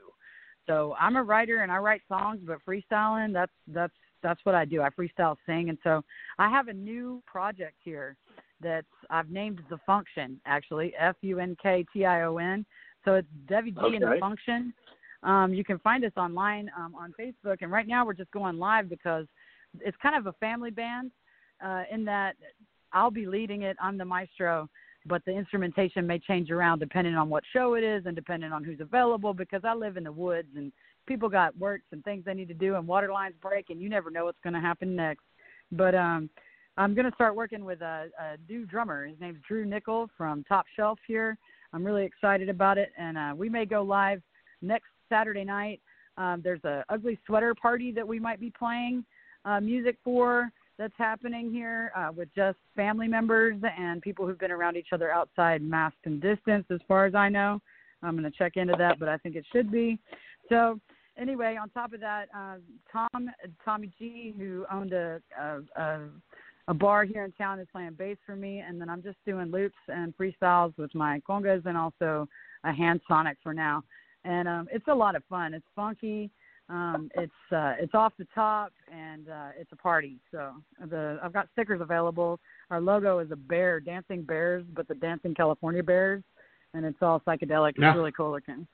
So I'm a writer and I write songs, but freestyling, that's, that's, that's what I do. I freestyle sing. And so I have a new project here that I've named The Function, actually, F U N K T I O N. So it's Devi G okay. and The Function. Um, you can find us online um, on Facebook. And right now we're just going live because it's kind of a family band uh, in that I'll be leading it. I'm the maestro, but the instrumentation may change around depending on what show it is and depending on who's available, because I live in the woods and people got works and things they need to do, and water lines break, and you never know what's going to happen next. But um, I'm going to start working with a, a new drummer. His name's Drew Nickel from Top Shelf here. I'm really excited about it, and uh, we may go live next Saturday night. Um, there's a ugly sweater party that we might be playing uh, music for. That's happening here uh, with just family members and people who've been around each other outside, masked and distanced, as far as I know. I'm going to check into that, but I think it should be. So anyway, on top of that, uh, Tom, Tommy G, who owned a, a, a, a bar here in town, is playing bass for me. And then I'm just doing loops and freestyles with my congas and also a hand sonic for now. And um, it's a lot of fun. It's funky. Um, it's uh, it's off the top, and uh, it's a party. So the I've got stickers available. Our logo is a bear, dancing bears, but the dancing California bears, and it's all psychedelic. It's yeah. really cool looking.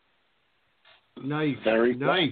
Nice, very nice,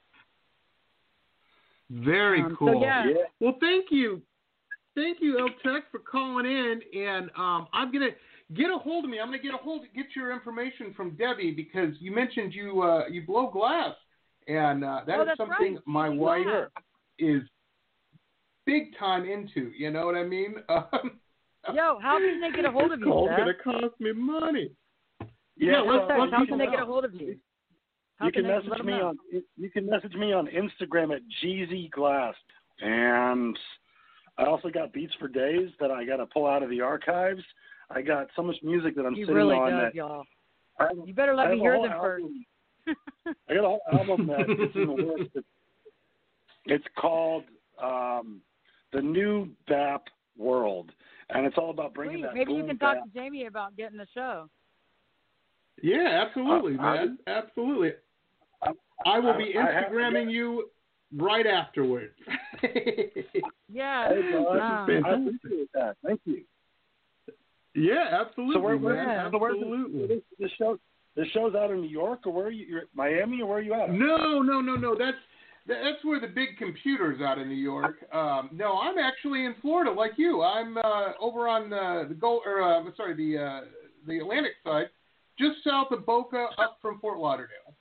cool. very um, cool. So yeah. yeah. Well, thank you, thank you, El Tech, for calling in, and um, I'm gonna get a hold of me. I'm gonna get a hold, get your information from Debbie, because you mentioned you uh, you blow glass. And uh, that oh, is something right. my wife yeah. is big time into. You know what I mean? Um, Yo, how can they get a hold of you, It's Seth? going to cost me money. Yeah, yeah let's, Seth, let's how can they know. get a hold of you? How you can, can they, message me on you can message me on Instagram at Jeezy Glass, and I also got Beats for Days that I got to pull out of the archives. I got so much music that I'm he sitting really on does, that y'all. I, You better let I me have a hear whole them first. album. I got a whole album that is in the works. It's, it's called um, The New B A P World, and it's all about bringing Sweet. that Maybe you boom can talk bap. to Jamie about getting the show. Yeah, absolutely, Uh, man. I, absolutely. I, I will be I, I Instagramming have, you right afterwards. Yeah. Hey, bro, um, I appreciate that. Thank you. Yeah, absolutely, So where, where, man. so where's absolutely. the, the show? The show's out in New York, or where are you? You're at Miami, or where are you at? No, no, no, no. That's That's where the big computer's out in New York. Um, no, I'm actually in Florida, like you. I'm uh, over on uh, the Gulf, or uh, sorry, the uh, the Atlantic side, just south of Boca, up from Fort Lauderdale.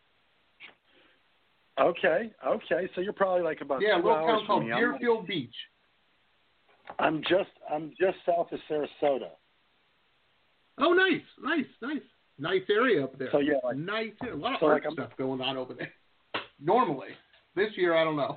Okay, okay. So you're probably like about yeah, a two little hours town called from me. Deerfield Beach. I'm just I'm just south of Sarasota. Oh, nice, nice, nice, nice area up there. So yeah, like, nice, a lot of so art like stuff going on over there. Normally, this year I don't know,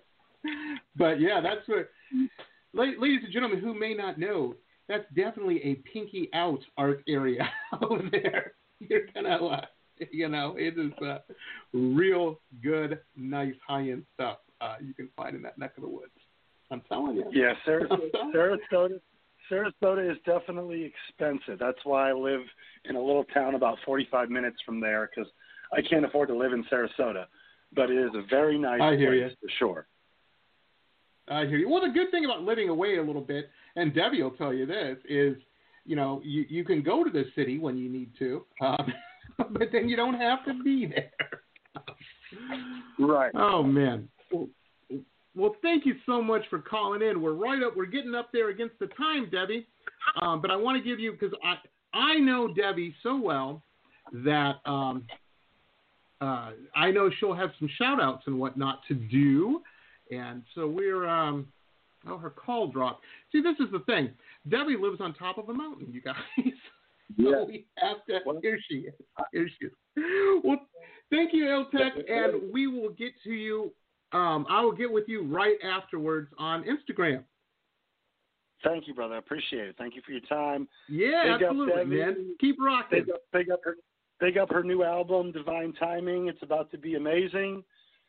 but yeah, that's what. Ladies and gentlemen, who may not know, that's definitely a pinky out art area over there. You're gonna, uh, you know, it is uh, real good, nice, high end stuff uh, you can find in that neck of the woods. I'm telling you. Yeah, Sarasota, Sarasota, Sarasota is definitely expensive. That's why I live in a little town about forty-five minutes from there, because I can't afford to live in Sarasota. But it is a very nice I hear place you. for sure. I hear you. Well, the good thing about living away a little bit, and Debbie will tell you this, is, you know, you, you can go to the city when you need to, um, but then you don't have to be there. Right. Oh, man. Well, well, thank you so much for calling in. We're right up. We're getting up there against the time, Debbie. Um, but I want to give you, because I I know Debbie so well that um, uh, I know she'll have some shout outs and whatnot to do. And so we're, um, oh, her call dropped. See, this is the thing. Debbie lives on top of a mountain, you guys. Yeah. So we have to, here she is. Here she is. Well, thank you, Eltec, and we will get to you. Um, I will get with you right afterwards on Instagram. Thank you, brother. I appreciate it. Thank you for your time. Yeah, big absolutely, up man. Keep rocking. Big up, big up her, big up her new album, Divine Timing. It's about to be amazing.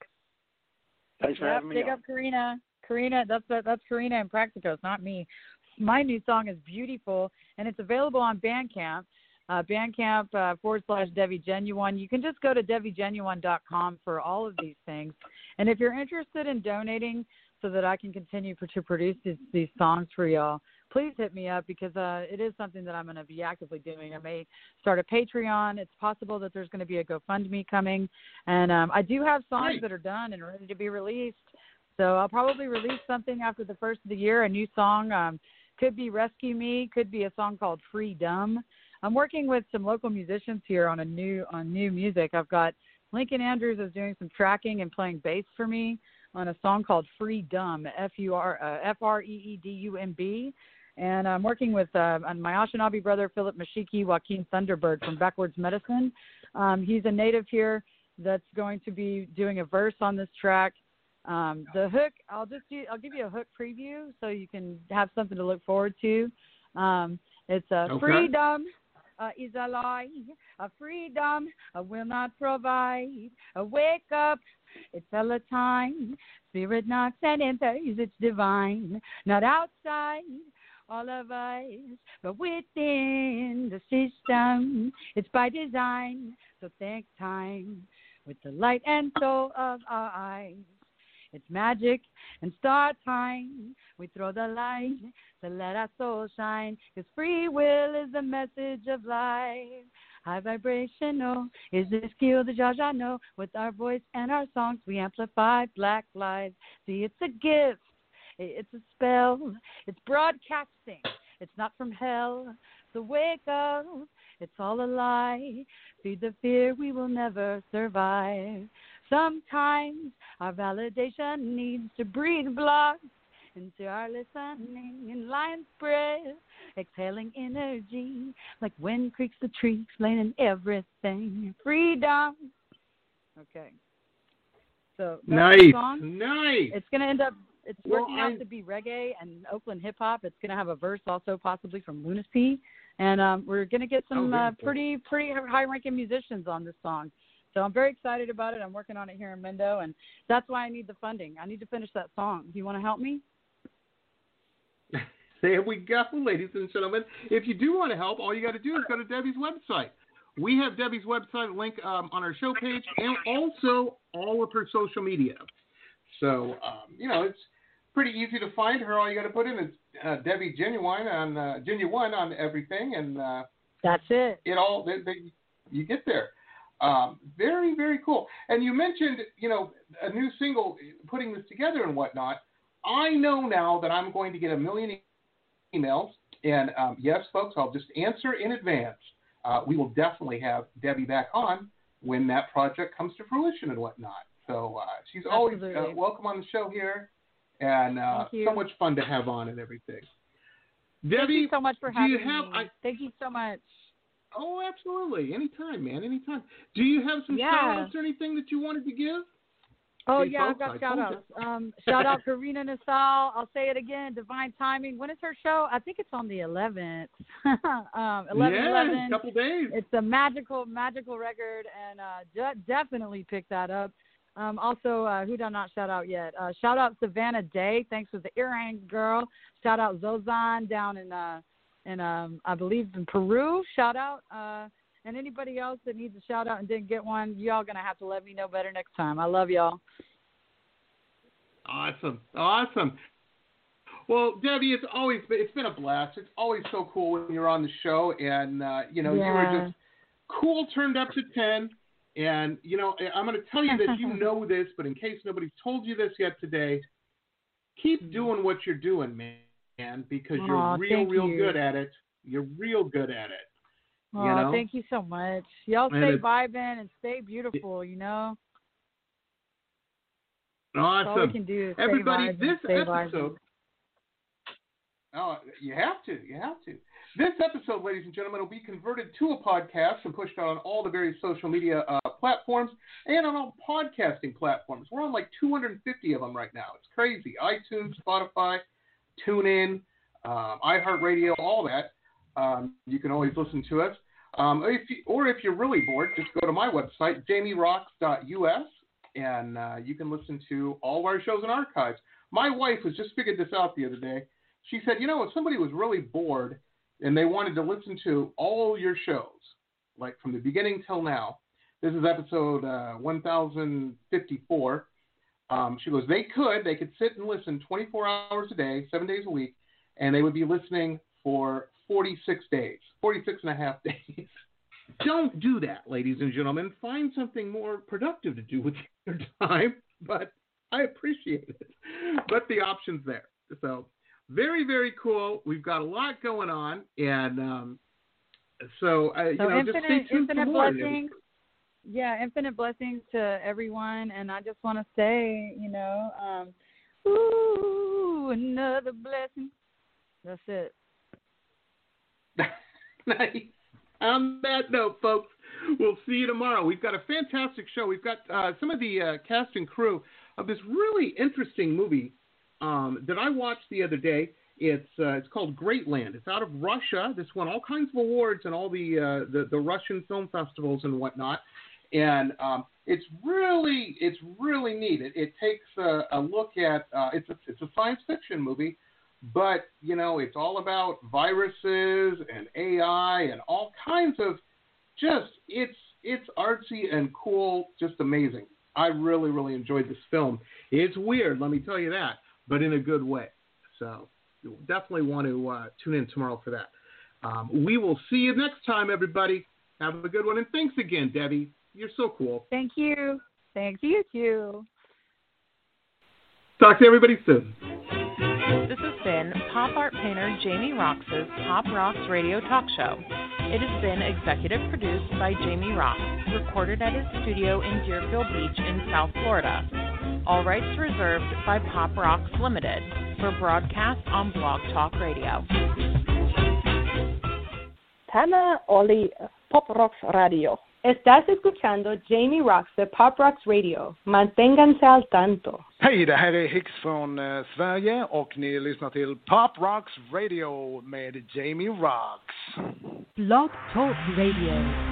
Thanks for yep, having me big on. up Karina. Karina, that's that's Karina and Practicos, not me. My new song is Beautiful, and it's available on Bandcamp. Uh, Bandcamp uh, forward slash Debbie Genuine. You can just go to debbie genuine dot com for all of these things. And if you're interested in donating so that I can continue to produce these, these songs for y'all, please hit me up, because uh, it is something that I'm going to be actively doing. I may start a Patreon. It's possible that there's going to be a GoFundMe coming. And um, I do have songs Great. that are done and ready to be released. So I'll probably release something after the first of the year, a new song. Um, could be Rescue Me, could be a song called Freedom. I'm working with some local musicians here on a new on new music. I've got Lincoln Andrews is doing some tracking and playing bass for me on a song called Freedom, F U R uh, F R E E D U M B. And I'm working with uh, my Anishinaabe brother, Philip Mashiki, Joaquin Thunderbird from Backwards Medicine. Um, he's a native here that's going to be doing a verse on this track. Um, the hook, I'll just do, I'll give you a hook preview so you can have something to look forward to. Um, it's a Okay. freedom. Uh, is a lie, a freedom I will not provide. A wake up, it's hella time. Spirit knocks and enters, it's divine. Not outside, all of us, but within the system. It's by design, so take time with the light and soul of our eyes. It's magic and start time. We throw the light to let our soul shine. Because free will is the message of life. High vibrational is the skill that Jaja know. With our voice and our songs, we amplify Black lives. See, it's a gift. It's a spell. It's broadcasting. It's not from hell. So wake up. It's all a lie. Feed the fear, we will never survive. Sometimes our validation needs to breathe blood into our listening in lion's breath, exhaling energy like wind creaks the tree, explaining everything. Freedom. Okay. So that's nice, the song. nice. It's going to end up, it's Well, working I- out to be reggae and Oakland hip hop. It's going to have a verse also possibly from Lunacy. And um, we're going to get some Oh, very uh, cool. pretty, pretty high-ranking musicians on this song. So I'm very excited about it. I'm working on it here in Mendo, and that's why I need the funding. I need to finish that song. Do you want to help me? There we go, ladies and gentlemen. If you do want to help, all you got to do is go to Debbie's website. We have Debbie's website link um, on our show page, and also all of her social media. So, um, you know, it's pretty easy to find her. All you got to put in is uh, Debbie Genuine on uh, Genuine on everything, and uh, that's it. It all they, they, you get there. Um, very, very cool. And you mentioned, you know, a new single, putting this together and whatnot. I know now that I'm going to get a million emails. And um, yes, folks, I'll just answer in advance. Uh, we will definitely have Debbie back on when that project comes to fruition and whatnot. So uh, she's always uh, welcome on the show here. And uh, so much fun to have on and everything. Debbie, thank you so much for having do you have, me. I, thank you so much. Oh, absolutely. Anytime, man. Anytime. Do you have some Yeah. shout-outs or anything that you wanted to give? Oh, Hey, yeah, folks, I've I got shout told outs. Um, shout out Karina Nassau. I'll say it again. Divine Timing. When is her show? I think it's on the eleventh. um, eleven Yeah, eleven. a couple days. It's a magical, magical record, and uh, de- definitely pick that up. Um, also, uh, who did I not shout out yet? Uh, shout out Savannah Day. Thanks for the earrings, girl. Shout out Zozan down in, uh, in um, I believe, in Peru. Shout out. Uh, and anybody else that needs a shout out and didn't get one, y'all going to have to let me know better next time. I love y'all. Awesome. Awesome. Well, Debbie, it's always been, it's been a blast. It's always so cool when you're on the show. And, uh, you know, Yeah. you were just cool turned up to ten. And, you know, I'm going to tell you that you know this, but in case nobody's told you this yet today, keep doing what you're doing, man, because you're Aw, real, thank real you. good at it. You're real good at it. Oh, You know? thank you so much. Y'all And stay it's- vibing and stay beautiful, you know? That's Awesome. all we can do is stay Everybody, vibing, this stay episode. Oh, you have to. You have to. This episode, ladies and gentlemen, will be converted to a podcast and pushed out on all the various social media uh, platforms and on all podcasting platforms. We're on like two hundred fifty of them right now. It's crazy. iTunes, Spotify, TuneIn, um, iHeartRadio, all that. Um, you can always listen to us. Um, if you, or if you're really bored, just go to my website, jamie rocks dot u s, and uh, you can listen to all of our shows and archives. My wife has just figured this out the other day. She said, you know, if somebody was really bored and they wanted to listen to all your shows, like from the beginning till now, this is episode uh, one thousand fifty-four. Um, she goes, they could, they could sit and listen twenty-four hours a day, seven days a week, and they would be listening for forty-six days, forty-six and a half days. Don't do that, ladies and gentlemen. Find something more productive to do with your time, but I appreciate it. But the option's there. So very, very cool. We've got a lot going on, and um, so, uh, you So know, infinite, just stay tuned infinite for more. blessings. Yeah, infinite blessings to everyone, and I just want to say, you know, um, ooh, another blessing. That's it. Nice. On that note, folks, we'll see you tomorrow. We've got a fantastic show. We've got uh, some of the uh, cast and crew of this really interesting movie um, that I watched the other day. It's uh, it's called Great Land. It's out of Russia. This won all kinds of awards and all the uh, the, the Russian film festivals and whatnot. And um, it's really it's really neat. It, it takes a, a look at uh, it's a it's a science fiction movie. But, you know, it's all about viruses and A I and all kinds of just, it's it's artsy and cool, just amazing. I really, really enjoyed this film. It's weird, let me tell you that, but in a good way. So you'll definitely want to uh, tune in tomorrow for that. Um, we will see you next time, everybody. Have a good one. And thanks again, Debbie. You're so cool. Thank you. Thank you, too. Talk to everybody soon. This has been pop art painter Jamie Roxx' Pop Rocks Radio Talk Show. It has been executive produced by Jamie Roxx, recorded at his studio in Deerfield Beach in South Florida. All rights reserved by Pop Rocks Limited for broadcast on Blog Talk Radio. Tana Oli, Pop Rocks Radio. Estás escuchando Jamie Roxx de Pop Rocks Radio. Manténganse al tanto. Hej, det här är Hicks från eh, Sverige och ni lyssnar till Pop Rocks Radio med Jamie Roxx. Blog Talk Radio.